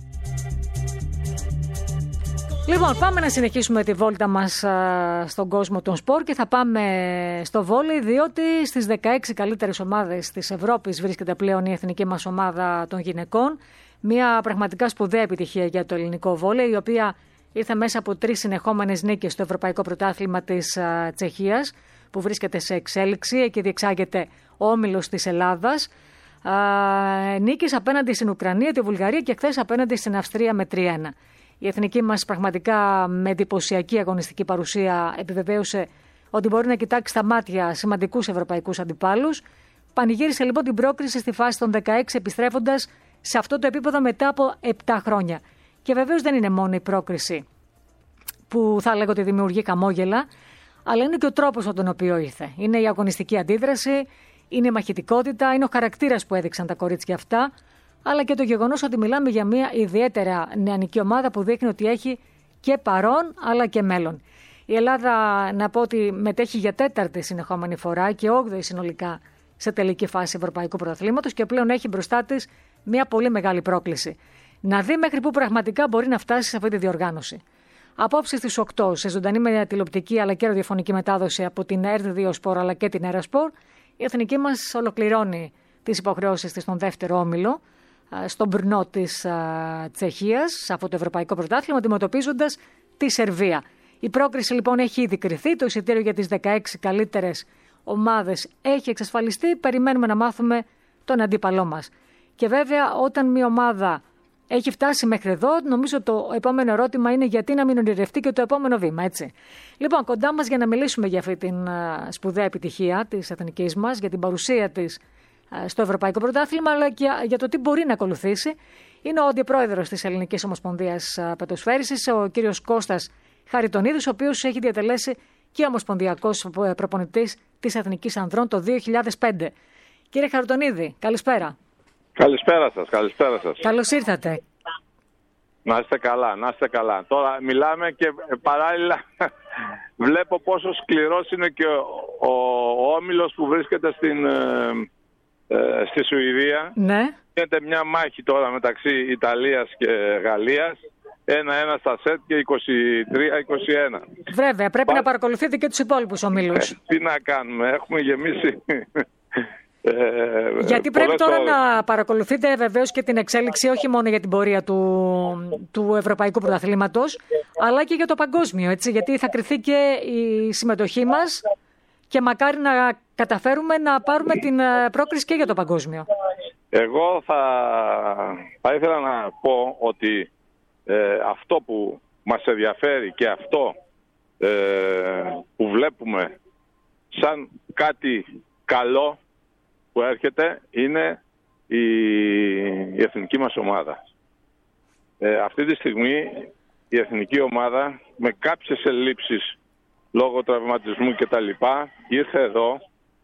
Λοιπόν, πάμε να συνεχίσουμε τη βόλτα μας στον κόσμο των σπορ και θα πάμε στο βόλεϊ, διότι στις 16 καλύτερες ομάδες της Ευρώπης βρίσκεται πλέον η εθνική μας ομάδα των γυναικών. Μια πραγματικά σπουδαία επιτυχία για το ελληνικό βόλεϊ, η οποία ήρθε μέσα από 3 συνεχόμενες νίκες στο Ευρωπαϊκό Πρωτάθλημα της Τσεχίας, που βρίσκεται σε εξέλιξη. Εκεί διεξάγεται ο όμιλος της Ελλάδας. Νίκες απέναντι στην Ουκρανία, τη Βουλγαρία και χθες απέναντι στην Αυστρία με 3-1. Η εθνική μας πραγματικά με εντυπωσιακή αγωνιστική παρουσία επιβεβαίωσε ότι μπορεί να κοιτάξει στα μάτια σημαντικούς ευρωπαϊκούς αντιπάλους. Πανηγύρισε λοιπόν την πρόκριση στη φάση των 16, επιστρέφοντας σε αυτό το επίπεδο μετά από 7 χρόνια. Και βεβαίως δεν είναι μόνο η πρόκριση που θα λέγω ότι δημιουργεί χαμόγελα, αλλά είναι και ο τρόπος με τον οποίο ήρθε. Είναι η αγωνιστική αντίδραση, είναι η μαχητικότητα, είναι ο χαρακτήρας που έδειξαν τα κορίτσια αυτά, αλλά και το γεγονός ότι μιλάμε για μια ιδιαίτερα νεανική ομάδα που δείχνει ότι έχει και παρόν αλλά και μέλλον. Η Ελλάδα, να πω ότι μετέχει για 4η συνεχόμενη φορά και 8η συνολικά σε τελική φάση Ευρωπαϊκού Πρωταθλήματος και πλέον έχει μπροστά της μια πολύ μεγάλη πρόκληση. Να δει μέχρι πού πραγματικά μπορεί να φτάσει σε αυτή τη διοργάνωση. Απόψε στις 8, σε ζωντανή με τηλεοπτική αλλά και ραδιοφωνική μετάδοση από την ERT2 Sport αλλά και την Era Sport, η εθνική μας ολοκληρώνει τις υποχρεώσεις της στον δεύτερο όμιλο, στον Μπρνό της Τσεχίας, σε αυτό το Ευρωπαϊκό Πρωτάθλημα, αντιμετωπίζοντας τη Σερβία. Η πρόκριση λοιπόν έχει ήδη κριθεί, το εισιτήριο για τις 16 καλύτερες ομάδες έχει εξασφαλιστεί, περιμένουμε να μάθουμε τον αντίπαλό μας. Και βέβαια όταν μια ομάδα έχει φτάσει μέχρι εδώ, νομίζω το επόμενο ερώτημα είναι γιατί να μην ονειρευτεί και το επόμενο βήμα, έτσι. Λοιπόν, κοντά μας για να μιλήσουμε για αυτή την σπουδαία επιτυχία της εθνικής μας, για την παρουσία της στο Ευρωπαϊκό Πρωτάθλημα, αλλά και για το τι μπορεί να ακολουθήσει, είναι ο αντιπρόεδρος της Ελληνικής Ομοσπονδίας Πετοσφαίρισης, ο κύριος Κώστας Χαριτονίδης, ο οποίος έχει διατελέσει και ομοσπονδιακός προπονητής της Εθνικής Ανδρών το 2005. Κύριε Χαριτονίδη, καλησπέρα. Καλησπέρα σας, καλησπέρα σας. Καλώς ήρθατε. Να είστε καλά, να είστε καλά. Τώρα μιλάμε και παράλληλα βλέπω πόσο σκληρός είναι και ο όμιλος που βρίσκεται στη Σουηδία. Ναι. Γίνεται μια μάχη τώρα μεταξύ Ιταλίας και Γαλλίας. 1-1 στα σετ και 23-21. Βέβαια, πρέπει να παρακολουθείτε και τους υπόλοιπους ομίλους. Τι να κάνουμε, έχουμε γεμίσει... Γιατί πρέπει τώρα να παρακολουθείτε βεβαίως και την εξέλιξη όχι μόνο για την πορεία του Ευρωπαϊκού Πρωταθλήματος, αλλά και για το παγκόσμιο, έτσι, γιατί θα κριθεί και η συμμετοχή μας και μακάρι να καταφέρουμε να πάρουμε την πρόκριση και για το παγκόσμιο. Εγώ θα ήθελα να πω ότι αυτό που μας ενδιαφέρει και αυτό που βλέπουμε σαν κάτι καλό που έρχεται είναι η εθνική μας ομάδα. Αυτή τη στιγμή η εθνική ομάδα με κάποιες ελλείψεις λόγω τραυματισμού και τα λοιπά ήρθε εδώ,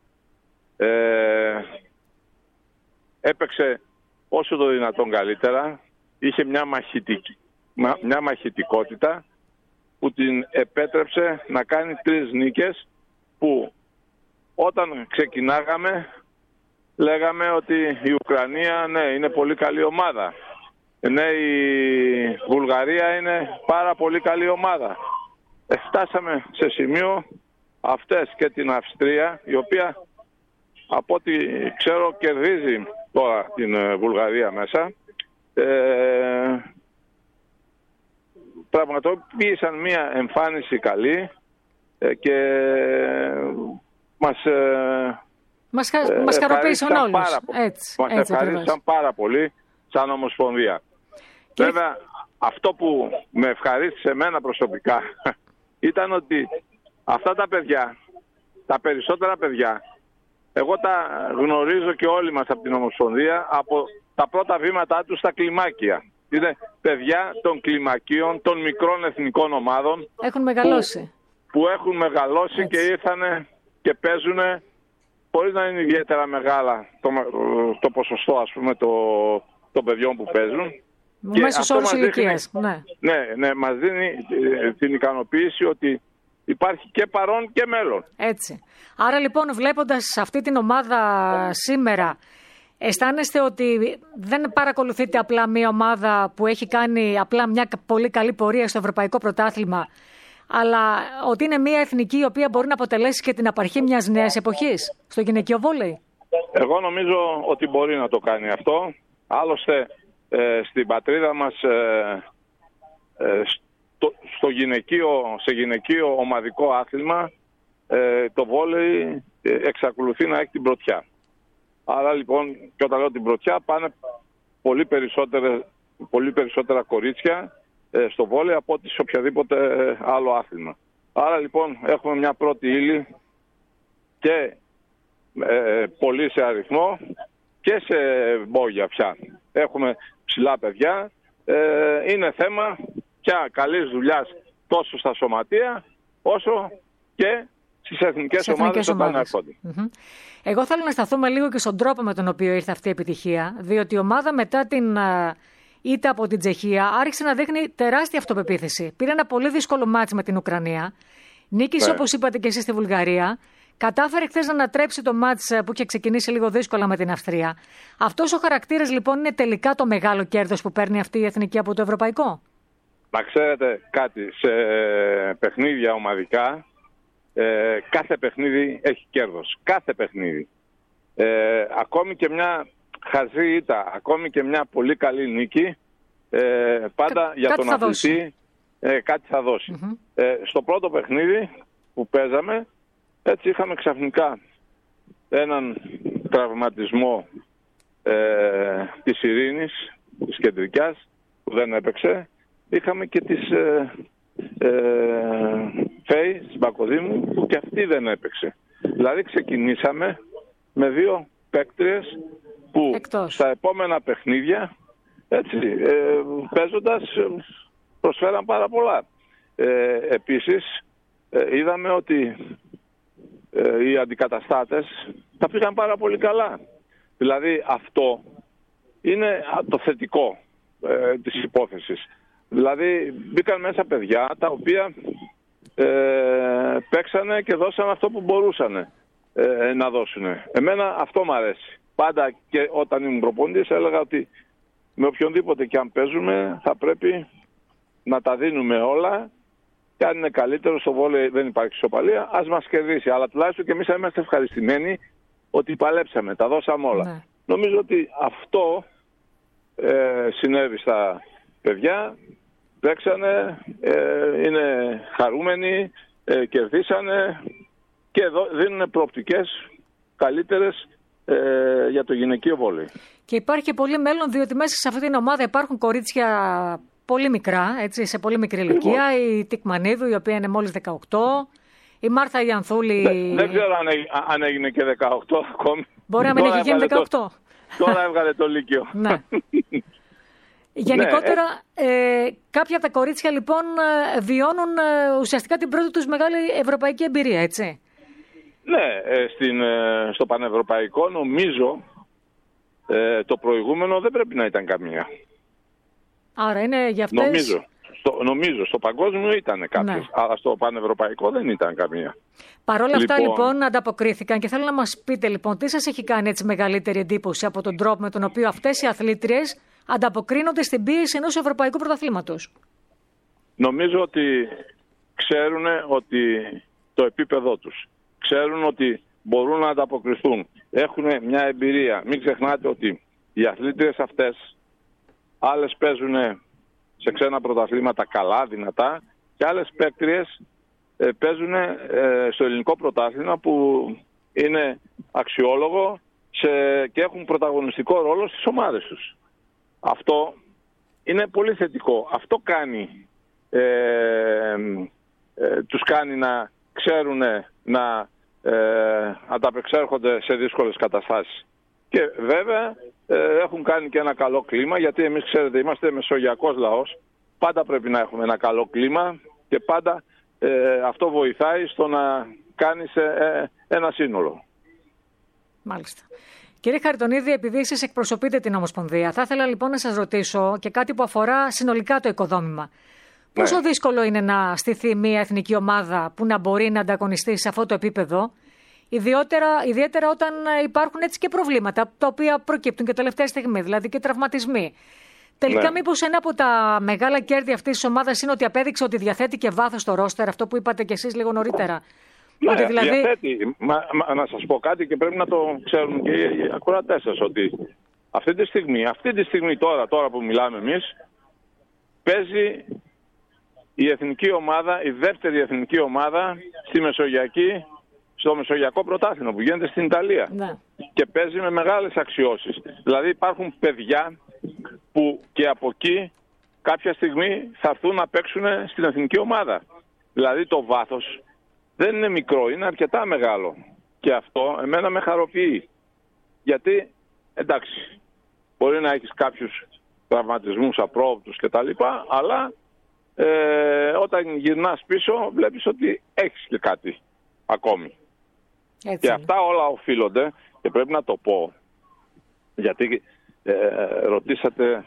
έπαιξε όσο το δυνατόν καλύτερα, είχε μια μαχητικότητα που την επέτρεψε να κάνει 3 νίκες που όταν ξεκινάγαμε λέγαμε ότι η Ουκρανία ναι, είναι πολύ καλή ομάδα. Ναι, η Βουλγαρία είναι πάρα πολύ καλή ομάδα. Φτάσαμε σε σημείο αυτές και την Αυστρία, η οποία από ό,τι ξέρω κερδίζει τώρα την Βουλγαρία μέσα, πραγματοποίησαν μια εμφάνιση καλή και μας χαροποίησαν όλους. Μας ευχαρίστησαν πάρα πολύ σαν Ομοσπονδία. Και... Βέβαια, αυτό που με ευχαρίστησε εμένα προσωπικά ήταν ότι αυτά τα παιδιά, τα περισσότερα παιδιά, εγώ τα γνωρίζω και όλοι μας από την Ομοσπονδία από τα πρώτα βήματά τους στα κλιμάκια. Είναι παιδιά των κλιμακίων, των μικρών εθνικών ομάδων. Έχουν μεγαλώσει. Που έχουν μεγαλώσει. Έτσι. Και ήρθανε και παίζουν χωρίς να είναι ιδιαίτερα μεγάλα το ποσοστό, ας πούμε, των παιδιών που παίζουν. Μέσως όρους ηλικίας. Ναι, μας δίνει την ικανοποίηση ότι υπάρχει και παρόν και μέλλον. Έτσι. Άρα λοιπόν, βλέποντας αυτή την ομάδα σήμερα, αισθάνεστε ότι δεν παρακολουθείτε απλά μια ομάδα που έχει κάνει απλά μια πολύ καλή πορεία στο Ευρωπαϊκό Πρωτάθλημα, αλλά ότι είναι μια εθνική η οποία μπορεί να αποτελέσει και την απαρχή μιας νέας εποχής στο γυναικείο βόλεϊ? Εγώ νομίζω ότι μπορεί να το κάνει αυτό. Άλλωστε, στην πατρίδα μας, σε γυναικείο ομαδικό άθλημα, το βόλεϊ εξακολουθεί να έχει την πρωτιά. Άρα λοιπόν, και όταν λέω την πρωτιά, πάνε πολύ περισσότερα κορίτσια στο βόλεϊ από ό,τι σε οποιαδήποτε άλλο άθλημα. Άρα λοιπόν έχουμε μια πρώτη ύλη και πολύ σε αριθμό και σε μπόγια πια. Έχουμε ψηλά παιδιά. Είναι θέμα πια καλής δουλειάς τόσο στα σωματεία όσο και στις εθνικές ομάδες όταν έρχονται. Εγώ θέλω να σταθούμε λίγο και στον τρόπο με τον οποίο ήρθε αυτή η επιτυχία, διότι η ομάδα μετά την ήττα από την Τσεχία άρχισε να δείχνει τεράστια αυτοπεποίθηση. Πήρε ένα πολύ δύσκολο μάτς με την Ουκρανία, νίκησε όπως είπατε και εσείς στη Βουλγαρία, κατάφερε χθες να ανατρέψει το μάτς που είχε ξεκινήσει λίγο δύσκολα με την Αυστρία. Αυτός ο χαρακτήρας λοιπόν είναι τελικά το μεγάλο κέρδος που παίρνει αυτή η εθνική από το ευρωπαϊκό? Να ξέρετε κάτι, σε παιχνίδια ομαδικά κάθε παιχνίδι έχει κέρδος. Κάθε παιχνίδι. Ακόμη και μια χαζή ήττα, ακόμη και μια πολύ καλή νίκη, πάντα για τον αθλητή κάτι θα δώσει. Στο πρώτο παιχνίδι που παίζαμε, έτσι είχαμε ξαφνικά έναν τραυματισμό της Ειρήνης, της Κεντρικιάς, που δεν έπαιξε. Είχαμε και της Φέη, της Μπακοδήμου, που και αυτή δεν έπαιξε. Δηλαδή ξεκινήσαμε με δύο παίκτριες που στα επόμενα παιχνίδια, έτσι, παίζοντας, προσφέραν πάρα πολλά. Επίσης, είδαμε ότι οι αντικαταστάτες τα πήγαν πάρα πολύ καλά. Δηλαδή αυτό είναι το θετικό της υπόθεσης. Δηλαδή μπήκαν μέσα παιδιά τα οποία παίξανε και δώσαν αυτό που μπορούσαν να δώσουν. Εμένα αυτό μου αρέσει. Πάντα και όταν ήμουν προπονητής έλεγα ότι με οποιονδήποτε και αν παίζουμε θα πρέπει να τα δίνουμε όλα, και αν είναι καλύτερο στο βόλεϊ δεν υπάρχει ισοπαλία, ας μας κερδίσει. Αλλά τουλάχιστον και εμείς θα είμαστε ευχαριστημένοι ότι παλέψαμε, τα δώσαμε όλα. Ναι. Νομίζω ότι αυτό συνέβη στα παιδιά, παίξανε, είναι χαρούμενοι, κερδίσανε και δίνουν προοπτικές καλύτερες για το γυναικείο βόλεϊ. Και υπάρχει πολύ μέλλον, διότι μέσα σε αυτή την ομάδα υπάρχουν κορίτσια πολύ μικρά, έτσι, σε πολύ μικρή ηλικία. Η Τικμανίδου, η οποία είναι μόλις 18. Η Μάρθα Ιανθούλη. Δεν ξέρω αν έγινε και 18 ακόμη. Μπορεί να μην έχει γίνει 18. Τώρα έβγαλε το Λύκειο. Ναι. Γενικότερα, κάποια από τα κορίτσια λοιπόν βιώνουν ουσιαστικά την πρώτη τους μεγάλη ευρωπαϊκή εμπειρία, έτσι. Ναι, στο πανευρωπαϊκό νομίζω το προηγούμενο δεν πρέπει να ήταν καμία. Άρα είναι για αυτές... Νομίζω στο παγκόσμιο ήταν κάποιες, ναι, αλλά στο πανευρωπαϊκό δεν ήταν καμία. Παρ' όλα αυτά λοιπόν ανταποκρίθηκαν και θέλω να μας πείτε λοιπόν τι σας έχει κάνει έτσι μεγαλύτερη εντύπωση από τον τρόπο με τον οποίο αυτές οι αθλήτριες ανταποκρίνονται στην πίεση ενός ευρωπαϊκού πρωταθλήματος. Νομίζω ότι ξέρουν ότι το επίπεδό τους. Ξέρουν ότι μπορούν να ανταποκριθούν. Έχουν μια εμπειρία. Μην ξεχνάτε ότι οι αθλήτριες αυτές άλλες παίζουν σε ξένα πρωταθλήματα καλά, δυνατά, και άλλες παίκτριες παίζουν στο ελληνικό πρωτάθλημα που είναι αξιόλογο και έχουν πρωταγωνιστικό ρόλο στις ομάδες τους. Αυτό είναι πολύ θετικό. Αυτό κάνει, τους κάνει να ξέρουν να ανταπεξέρχονται σε δύσκολες καταστάσεις. Και βέβαια έχουν κάνει και ένα καλό κλίμα, γιατί εμείς, ξέρετε, είμαστε μεσογειακός λαός. Πάντα πρέπει να έχουμε ένα καλό κλίμα και πάντα αυτό βοηθάει στο να κάνεις ένα σύνολο. Μάλιστα. Κύριε Χαριτονίδη, επειδή εσείς εκπροσωπείτε την Ομοσπονδία, θα ήθελα λοιπόν να σας ρωτήσω και κάτι που αφορά συνολικά το οικοδόμημα. Ναι. Πόσο δύσκολο είναι να στηθεί μια εθνική ομάδα που να μπορεί να ανταγωνιστεί σε αυτό το επίπεδο, ιδιαίτερα όταν υπάρχουν έτσι και προβλήματα τα οποία προκύπτουν και τελευταία στιγμή, δηλαδή και τραυματισμοί. Τελικά, ναι, μήπως ένα από τα μεγάλα κέρδη αυτής της ομάδας είναι ότι απέδειξε ότι διαθέτει και βάθος στο ρόστερ, αυτό που είπατε κι εσείς λίγο νωρίτερα. Ναι, ότι δηλαδή... διαθέτει. Να σας πω κάτι και πρέπει να το ξέρουν και οι ακροατές σας, ότι αυτή τη στιγμή τώρα που μιλάμε εμείς, παίζει η εθνική ομάδα, η δεύτερη εθνική ομάδα στο Μεσογειακό πρωτάθλημα που γίνεται στην Ιταλία. Ναι. Και παίζει με μεγάλες αξιώσεις. Δηλαδή υπάρχουν παιδιά που και από εκεί κάποια στιγμή θα έρθουν να παίξουν στην εθνική ομάδα. Δηλαδή το βάθος δεν είναι μικρό, είναι αρκετά μεγάλο. Και αυτό εμένα με χαροποιεί. Γιατί, εντάξει, μπορεί να έχεις κάποιους τραυματισμούς απρόοπτους κτλ. Αλλά όταν γυρνάς πίσω βλέπεις ότι έχεις και κάτι ακόμη. Έτσι και είναι. Αυτά όλα οφείλονται, και πρέπει να το πω, γιατί ρωτήσατε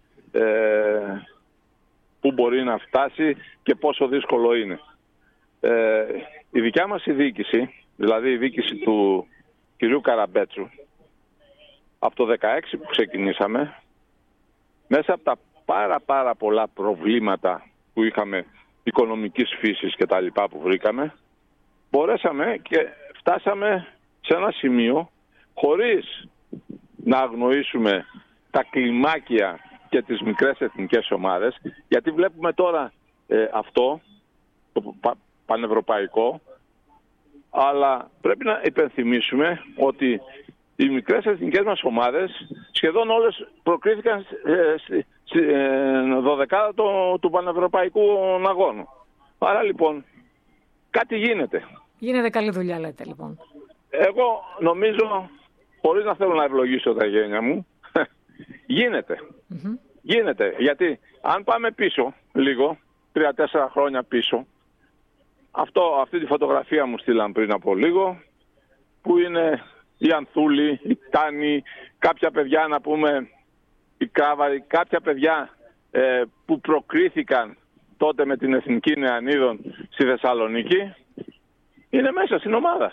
πού μπορεί να φτάσει και πόσο δύσκολο είναι. Η δικιά μας η διοίκηση, δηλαδή η διοίκηση του κυρίου Καραμπέτσου, από το 2016 που ξεκινήσαμε, μέσα από τα πάρα πολλά προβλήματα που είχαμε οικονομικής φύσης και τα λοιπά που βρήκαμε, μπορέσαμε και φτάσαμε σε ένα σημείο, χωρίς να αγνοήσουμε τα κλιμάκια και τις μικρές εθνικές ομάδες, γιατί βλέπουμε τώρα αυτό το πανευρωπαϊκό, αλλά πρέπει να υπενθυμίσουμε ότι οι μικρές εθνικές μας ομάδες σχεδόν όλες προκρίθηκαν στη 12η του πανευρωπαϊκού αγώνου. Άρα λοιπόν κάτι γίνεται. Γίνεται καλή δουλειά, λέτε λοιπόν. Εγώ νομίζω, χωρίς να θέλω να ευλογήσω τα γένια μου, γίνεται. Mm-hmm. Γίνεται. Γιατί αν πάμε πίσω λίγο, 3-4 χρόνια πίσω, αυτή τη φωτογραφία μου στείλαν πριν από λίγο, που είναι η Ανθούλη, η Τάνη, κάποια παιδιά, να πούμε, η Κράβαρη, κάποια παιδιά που προκρίθηκαν τότε με την Εθνική Νεανίδων στη Θεσσαλονίκη, είναι μέσα στην ομάδα.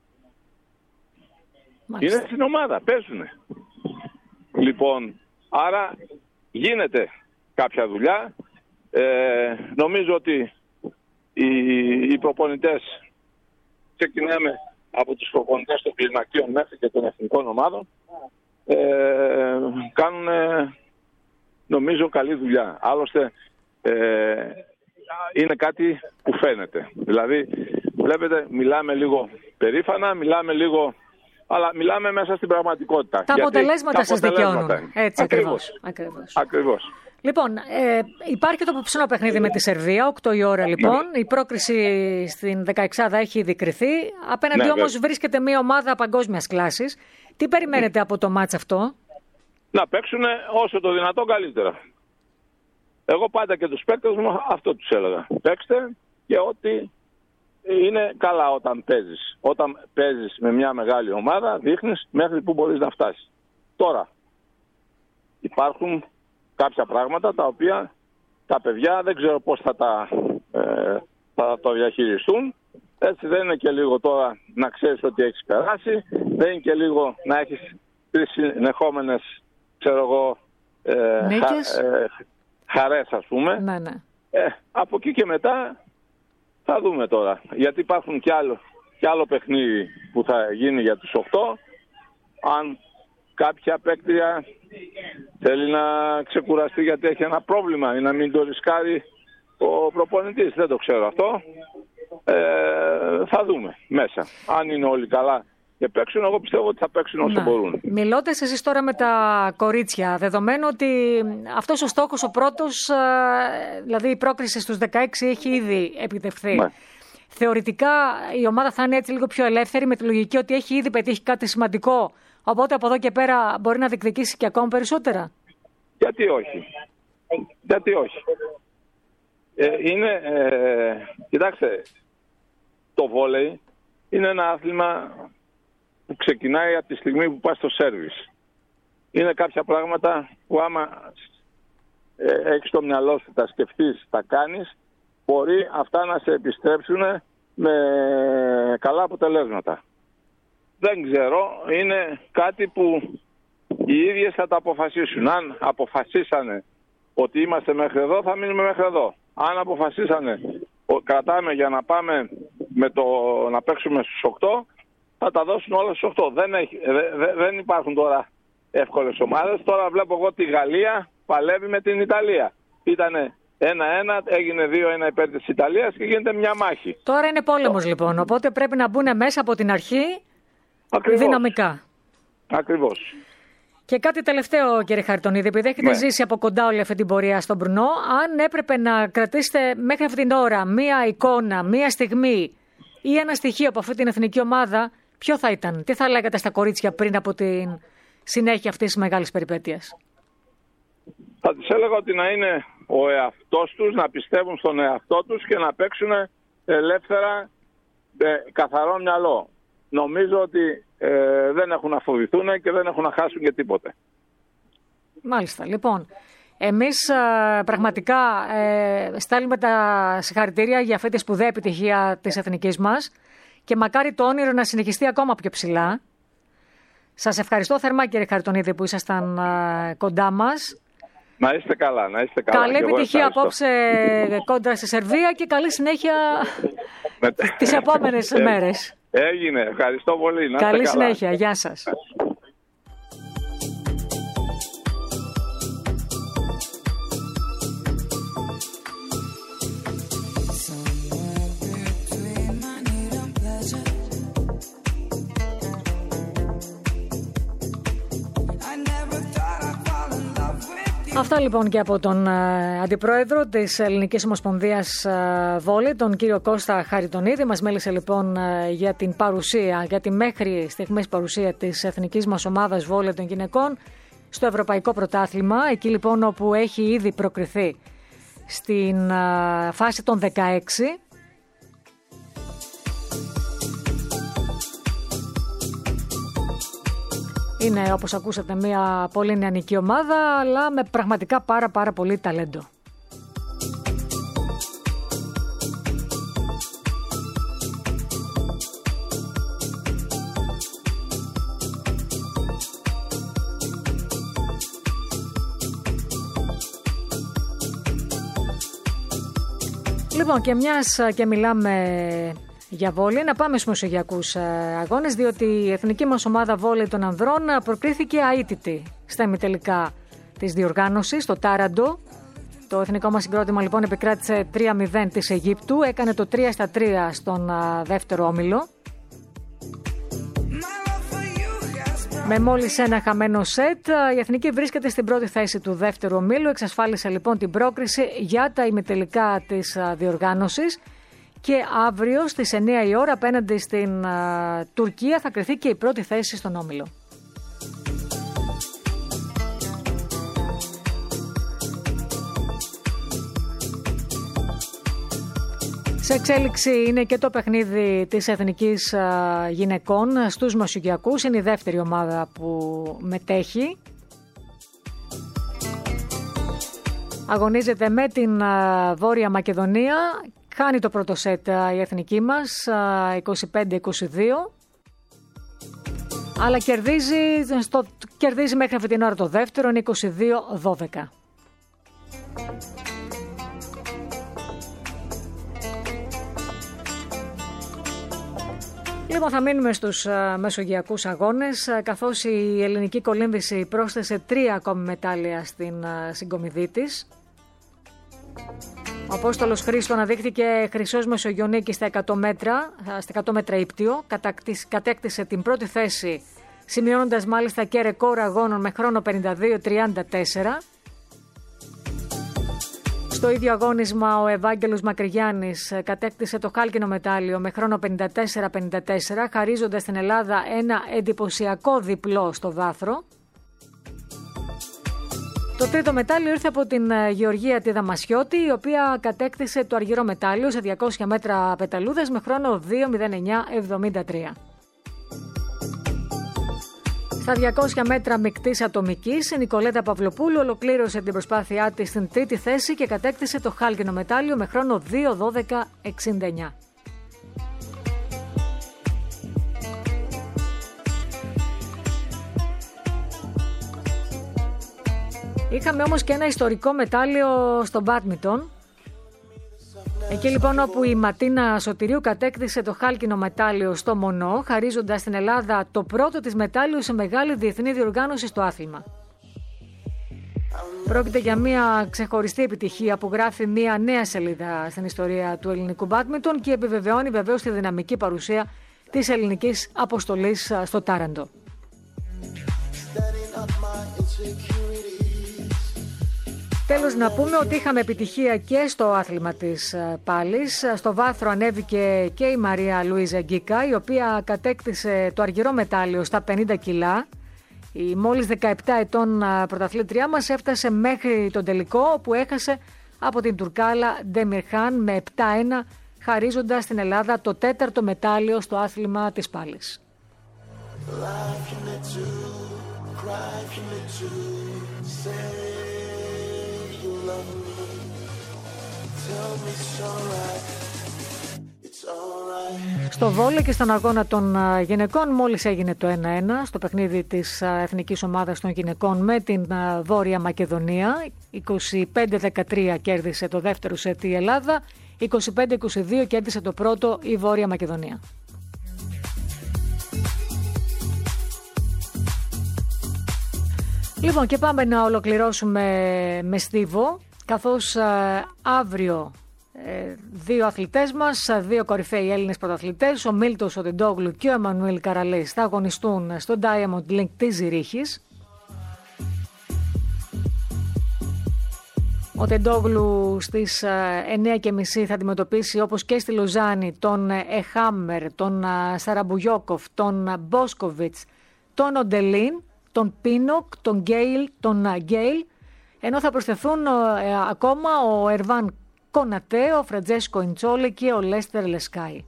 Μάλιστα. Είναι στην ομάδα, παίζουνε. Λοιπόν, άρα γίνεται κάποια δουλειά. Νομίζω ότι οι προπονητές, ξεκινάμε από τους προπονητές των κλιμακίων μέχρι και των εθνικών ομάδων, κάνουν, νομίζω, καλή δουλειά. Άλλωστε είναι κάτι που φαίνεται. Δηλαδή βλέπετε, μιλάμε λίγο περήφανα, μιλάμε λίγο, αλλά μιλάμε μέσα στην πραγματικότητα. Τα αποτελέσματα σας δικαιώνουν. Έτσι ακριβώς. Λοιπόν, υπάρχει το απόψινό παιχνίδι με τη Σερβία, 8 η ώρα λοιπόν. Η πρόκριση στην 16η έχει δικρηθεί. Απέναντι όμως βρίσκεται μια ομάδα παγκόσμιας κλάσης. Τι περιμένετε από το μάτς αυτό? Να παίξουν όσο το δυνατόν καλύτερα. Εγώ πάντα και τους παίκτες μου αυτό τους έλεγα. Παίξτε και ό,τι είναι καλά όταν παίζεις. Όταν παίζεις με μια μεγάλη ομάδα, δείχνεις μέχρι που μπορείς να φτάσεις. Τώρα, υπάρχουν κάποια πράγματα τα οποία τα παιδιά δεν ξέρω πώς θα το διαχειριστούν. Έτσι δεν είναι και λίγο τώρα να ξέρεις ότι έχεις περάσει. Δεν είναι και λίγο να έχεις 3 συνεχόμενες, ξέρω εγώ, χαρές, ας πούμε. Ναι. Από εκεί και μετά Θα δούμε τώρα. Γιατί υπάρχουν κι άλλο παιχνίδι που θα γίνει για τους 8. Αν κάποια παίκτρια θέλει να ξεκουραστεί γιατί έχει ένα πρόβλημα ή να μην το ρισκάρει ο προπονητής. Δεν το ξέρω αυτό. Θα δούμε μέσα. Αν είναι όλοι καλά και παίξουν, εγώ πιστεύω ότι θα παίξουν όσο μπορούν. Μιλώντας εσείς τώρα με τα κορίτσια, δεδομένου ότι αυτός ο στόχος ο πρώτος, δηλαδή η πρόκριση στους 16 έχει ήδη επιτευχθεί. Ναι. Θεωρητικά η ομάδα θα είναι έτσι λίγο πιο ελεύθερη, με τη λογική ότι έχει ήδη πετύχει κάτι σημαντικό, οπότε από εδώ και πέρα μπορεί να διεκδικήσει και ακόμα περισσότερα. Γιατί όχι. Κοιτάξτε, το βόλεϊ είναι ένα άθλημα που ξεκινάει από τη στιγμή που πας στο σέρβις. Είναι κάποια πράγματα που άμα έχεις στο μυαλό σου, τα σκεφτείς, τα κάνεις, μπορεί αυτά να σε επιστρέψουν με καλά αποτελέσματα. Δεν ξέρω, είναι κάτι που οι ίδιες θα τα αποφασίσουν. Αν αποφασίσανε ότι είμαστε μέχρι εδώ, θα μείνουμε μέχρι εδώ. Αν αποφασίσανε κρατάμε για να πάμε να παίξουμε στους 8, θα τα δώσουν όλα στους 8. Δεν υπάρχουν τώρα εύκολες ομάδες. Τώρα βλέπω εγώ τη Γαλλία παλεύει με την Ιταλία. Ήτανε 1-1, έγινε 2-1 υπέρ της Ιταλίας και γίνεται μια μάχη. Τώρα είναι πόλεμος λοιπόν, οπότε πρέπει να μπουν μέσα από την αρχή. Ακριβώς. Δυναμικά. Ακριβώς. Και κάτι τελευταίο, κύριε Χαριτονίδη, επειδή έχετε ζήσει από κοντά όλη αυτή την πορεία στον Μπρουνό, αν έπρεπε να κρατήσετε μέχρι αυτή την ώρα μία εικόνα, μία στιγμή ή ένα στοιχείο από αυτή την εθνική ομάδα, ποιο θα ήταν? Τι θα λέγατε στα κορίτσια πριν από την συνέχεια αυτής της μεγάλης περιπέτειας? Θα τις έλεγα ότι να είναι ο εαυτός τους, να πιστεύουν στον εαυτό τους και να παίξουν ελεύθερα, καθαρό μυαλό. Νομίζω ότι δεν έχουν να φοβηθούν και δεν έχουν να χάσουν και τίποτε. Μάλιστα. Λοιπόν, εμείς πραγματικά στέλνουμε τα συγχαρητήρια για αυτή τη σπουδαία επιτυχία της εθνικής μας και μακάρι το όνειρο να συνεχιστεί ακόμα πιο ψηλά. Σας ευχαριστώ θερμά, κύριε Χαριτονίδη, που ήσασταν κοντά μας. Να είστε καλά, να είστε καλά. Καλή επιτυχία απόψε κόντρα στη Σερβία και καλή συνέχεια τις επόμενες μέρες. Έγινε, ευχαριστώ πολύ. Να καλή είστε καλά. Συνέχεια, γεια σας. Αυτά λοιπόν και από τον Αντιπρόεδρο της Ελληνικής Ομοσπονδίας Βόλεϊ, τον κύριο Κώστα Χαριτονίδη. Μας μίλησε λοιπόν για την παρουσία, για τη μέχρι στιγμής παρουσία της εθνικής μας ομάδας βόλεϊ των γυναικών στο Ευρωπαϊκό Πρωτάθλημα, εκεί λοιπόν όπου έχει ήδη προκριθεί στην φάση των 16. Είναι, όπως ακούσατε, μια πολύ νεανική ομάδα, αλλά με πραγματικά πάρα πολύ ταλέντο. Λοιπόν, και μιας και μιλάμε για βόλεϊ, να πάμε στους μεσογειακούς αγώνες, διότι η εθνική μας ομάδα βόλεϊ των ανδρών προκρίθηκε αίτητη στα ημιτελικά της διοργάνωσης, στο Τάραντο. Το εθνικό μας συγκρότημα λοιπόν επικράτησε 3-0 της Αιγύπτου, έκανε το 3-3 στον δεύτερο όμιλο. Με μόλις ένα χαμένο σετ, η εθνική βρίσκεται στην πρώτη θέση του δεύτερου ομίλου, εξασφάλισε λοιπόν την πρόκριση για τα ημιτελικά της διοργάνωσης. Και αύριο στις 9 η ώρα απέναντι στην Τουρκία θα κριθεί και η πρώτη θέση στον όμιλο. Σε εξέλιξη είναι και το παιχνίδι της εθνικής γυναικών στους μεσογειακούς. Είναι η δεύτερη ομάδα που μετέχει. Αγωνίζεται με την Βόρεια Μακεδονία. Χάνει το πρώτο σετ η εθνική μας, 25-22, αλλά κερδίζει μέχρι αυτή την ώρα το δεύτερο, είναι 22-12. Λοιπόν, θα μείνουμε στους μεσογειακούς αγώνες, καθώς η ελληνική κολύμβηση πρόσθεσε 3 ακόμη μετάλλια στην συγκομιδή της. Ο Απόστολος Χρήστο αναδείχθηκε χρυσός Μεσογειονίκης στα 100 μέτρα ύπτιο, κατέκτησε την πρώτη θέση, σημειώνοντας μάλιστα και ρεκόρ αγώνων με χρόνο 52-34. Στο ίδιο αγώνισμα ο Ευάγγελος Μακρυγιάννης κατέκτησε το χάλκινο μετάλλιο με χρόνο 54-54, χαρίζοντας στην Ελλάδα ένα εντυπωσιακό διπλό στο βάθρο. Το τρίτο μετάλλιο ήρθε από την Γεωργία τη Δαμασιώτη, η οποία κατέκτησε το αργυρό μετάλλιο σε 200 μέτρα πεταλούδας με χρόνο 2:09:73. Στα 200 μέτρα μεικτής ατομικής, η Νικολέτα Παυλοπούλου ολοκλήρωσε την προσπάθειά της στην τρίτη θέση και κατέκτησε το χάλκινο μετάλλιο με χρόνο 2:12:69. Είχαμε όμως και ένα ιστορικό μετάλλιο στο μπάντμιντον. Εκεί λοιπόν όπου η Ματίνα Σωτηρίου κατέκτησε το χάλκινο μετάλλιο στο Μονό, χαρίζοντας στην Ελλάδα το πρώτο της μετάλλιο σε μεγάλη διεθνή διοργάνωση στο άθλημα. Πρόκειται για μια ξεχωριστή επιτυχία που γράφει μια νέα σελίδα στην ιστορία του ελληνικού μπάντμιντον και επιβεβαιώνει βεβαίως τη δυναμική παρουσία της ελληνικής αποστολής στο Τάραντο. Τέλος, να πούμε ότι είχαμε επιτυχία και στο άθλημα της πάλης. Στο βάθρο ανέβηκε και η Μαρία Λουίζα Γκίκα, η οποία κατέκτησε το αργυρό μετάλλιο στα 50 κιλά. Η μόλις 17 ετών πρωταθλήτριά μας έφτασε μέχρι τον τελικό, όπου έχασε από την Τουρκάλα Ντεμιρχάν με 7-1, χαρίζοντας στην Ελλάδα το 4ο μετάλλιο στο άθλημα της πάλης. Στο βόλεϊ και στον αγώνα των γυναικών μόλις έγινε το 1-1 στο παιχνίδι της εθνικής ομάδας των γυναικών με την Βόρεια Μακεδονία. 25-13 κέρδισε το δεύτερο σετ η Ελλάδα, 25-22 κέρδισε το πρώτο η Βόρεια Μακεδονία. Λοιπόν, και πάμε να ολοκληρώσουμε με στίβο, καθώς αύριο δύο αθλητές μας, δύο κορυφαίοι Έλληνες πρωταθλητές, ο Μίλτος Οντεντόγλου και ο Εμμανουήλ Καραλής, θα αγωνιστούν στο Diamond League της Ζηρίχης. Ο Τεντόγλου στις 9:30 θα αντιμετωπίσει, όπως και στη Λοζάνη, τον Εχάμερ, τον Σαραμπουγιόκοφ, τον Μπόσκοβιτς, τον Οντελίν, τον Πίνοκ, τον Γκέιλ, ενώ θα προσθεθούν ακόμα ο Ερβάν Κονατέ, ο Φραντζέσκο Ιντσόλε και ο Λέστερ Λεσκάι.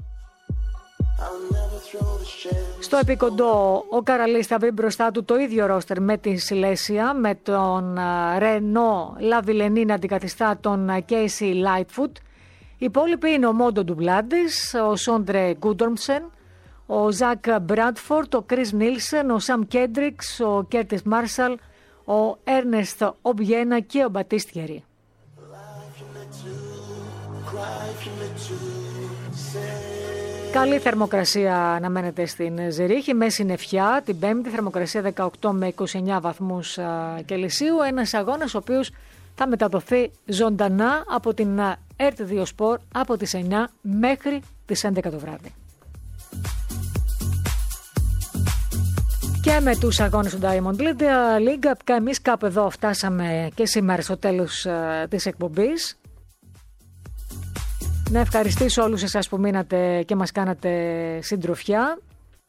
Στο επικοντό ο Καραλής θα βρει μπροστά του το ίδιο ρόστερ με τη Σιλέσια, με τον Ρενό Λαβιλενή να αντικαθιστά τον Κέισι Λάιτφουτ. Οι υπόλοιποι είναι ο Μόντο Ντουμπλάντης, ο Σόντρε Γκούντορμσεν, ο Ζακ Μπράντφορτ, ο Κρίς Νίλσεν, ο Σαμ Κέντριξ, ο Κέρτις Μάρσαλ, ο Έρνεστ Ομπιένα και ο Μπατίστ Γερή. Καλή θερμοκρασία αναμένεται στην Ζηρίχη, μέση νεφιά την Πέμπτη, θερμοκρασία 18 με 29 βαθμούς Κελσίου. Ένας αγώνας ο οποίος θα μεταδοθεί ζωντανά από την RT2 Sport από τις 9 μέχρι τις 11 το βράδυ. Και με τους αγώνες του Diamond League, εμείς κάπου εδώ φτάσαμε και σήμερα στο τέλος της εκπομπής. Να ευχαριστήσω όλους εσάς που μείνατε και μας κάνατε συντροφιά.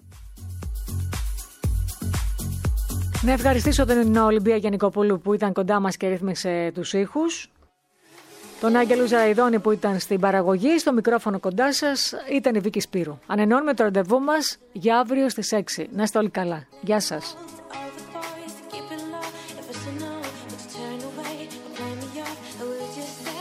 Να ευχαριστήσω τον Ολυμπία Γιαννικοπούλου που ήταν κοντά μας και ρύθμισε τους ήχους. Τον Άγγελο Ζαραϊδόνη που ήταν στην παραγωγή, στο μικρόφωνο κοντά σας ήταν η Βίκη Σπύρου. Ανενώνουμε το ραντεβού μας για αύριο στις 6. Να είστε όλοι καλά. Γεια σας. Keep it low, if it's a no, let's turn away and blame me off. I will just say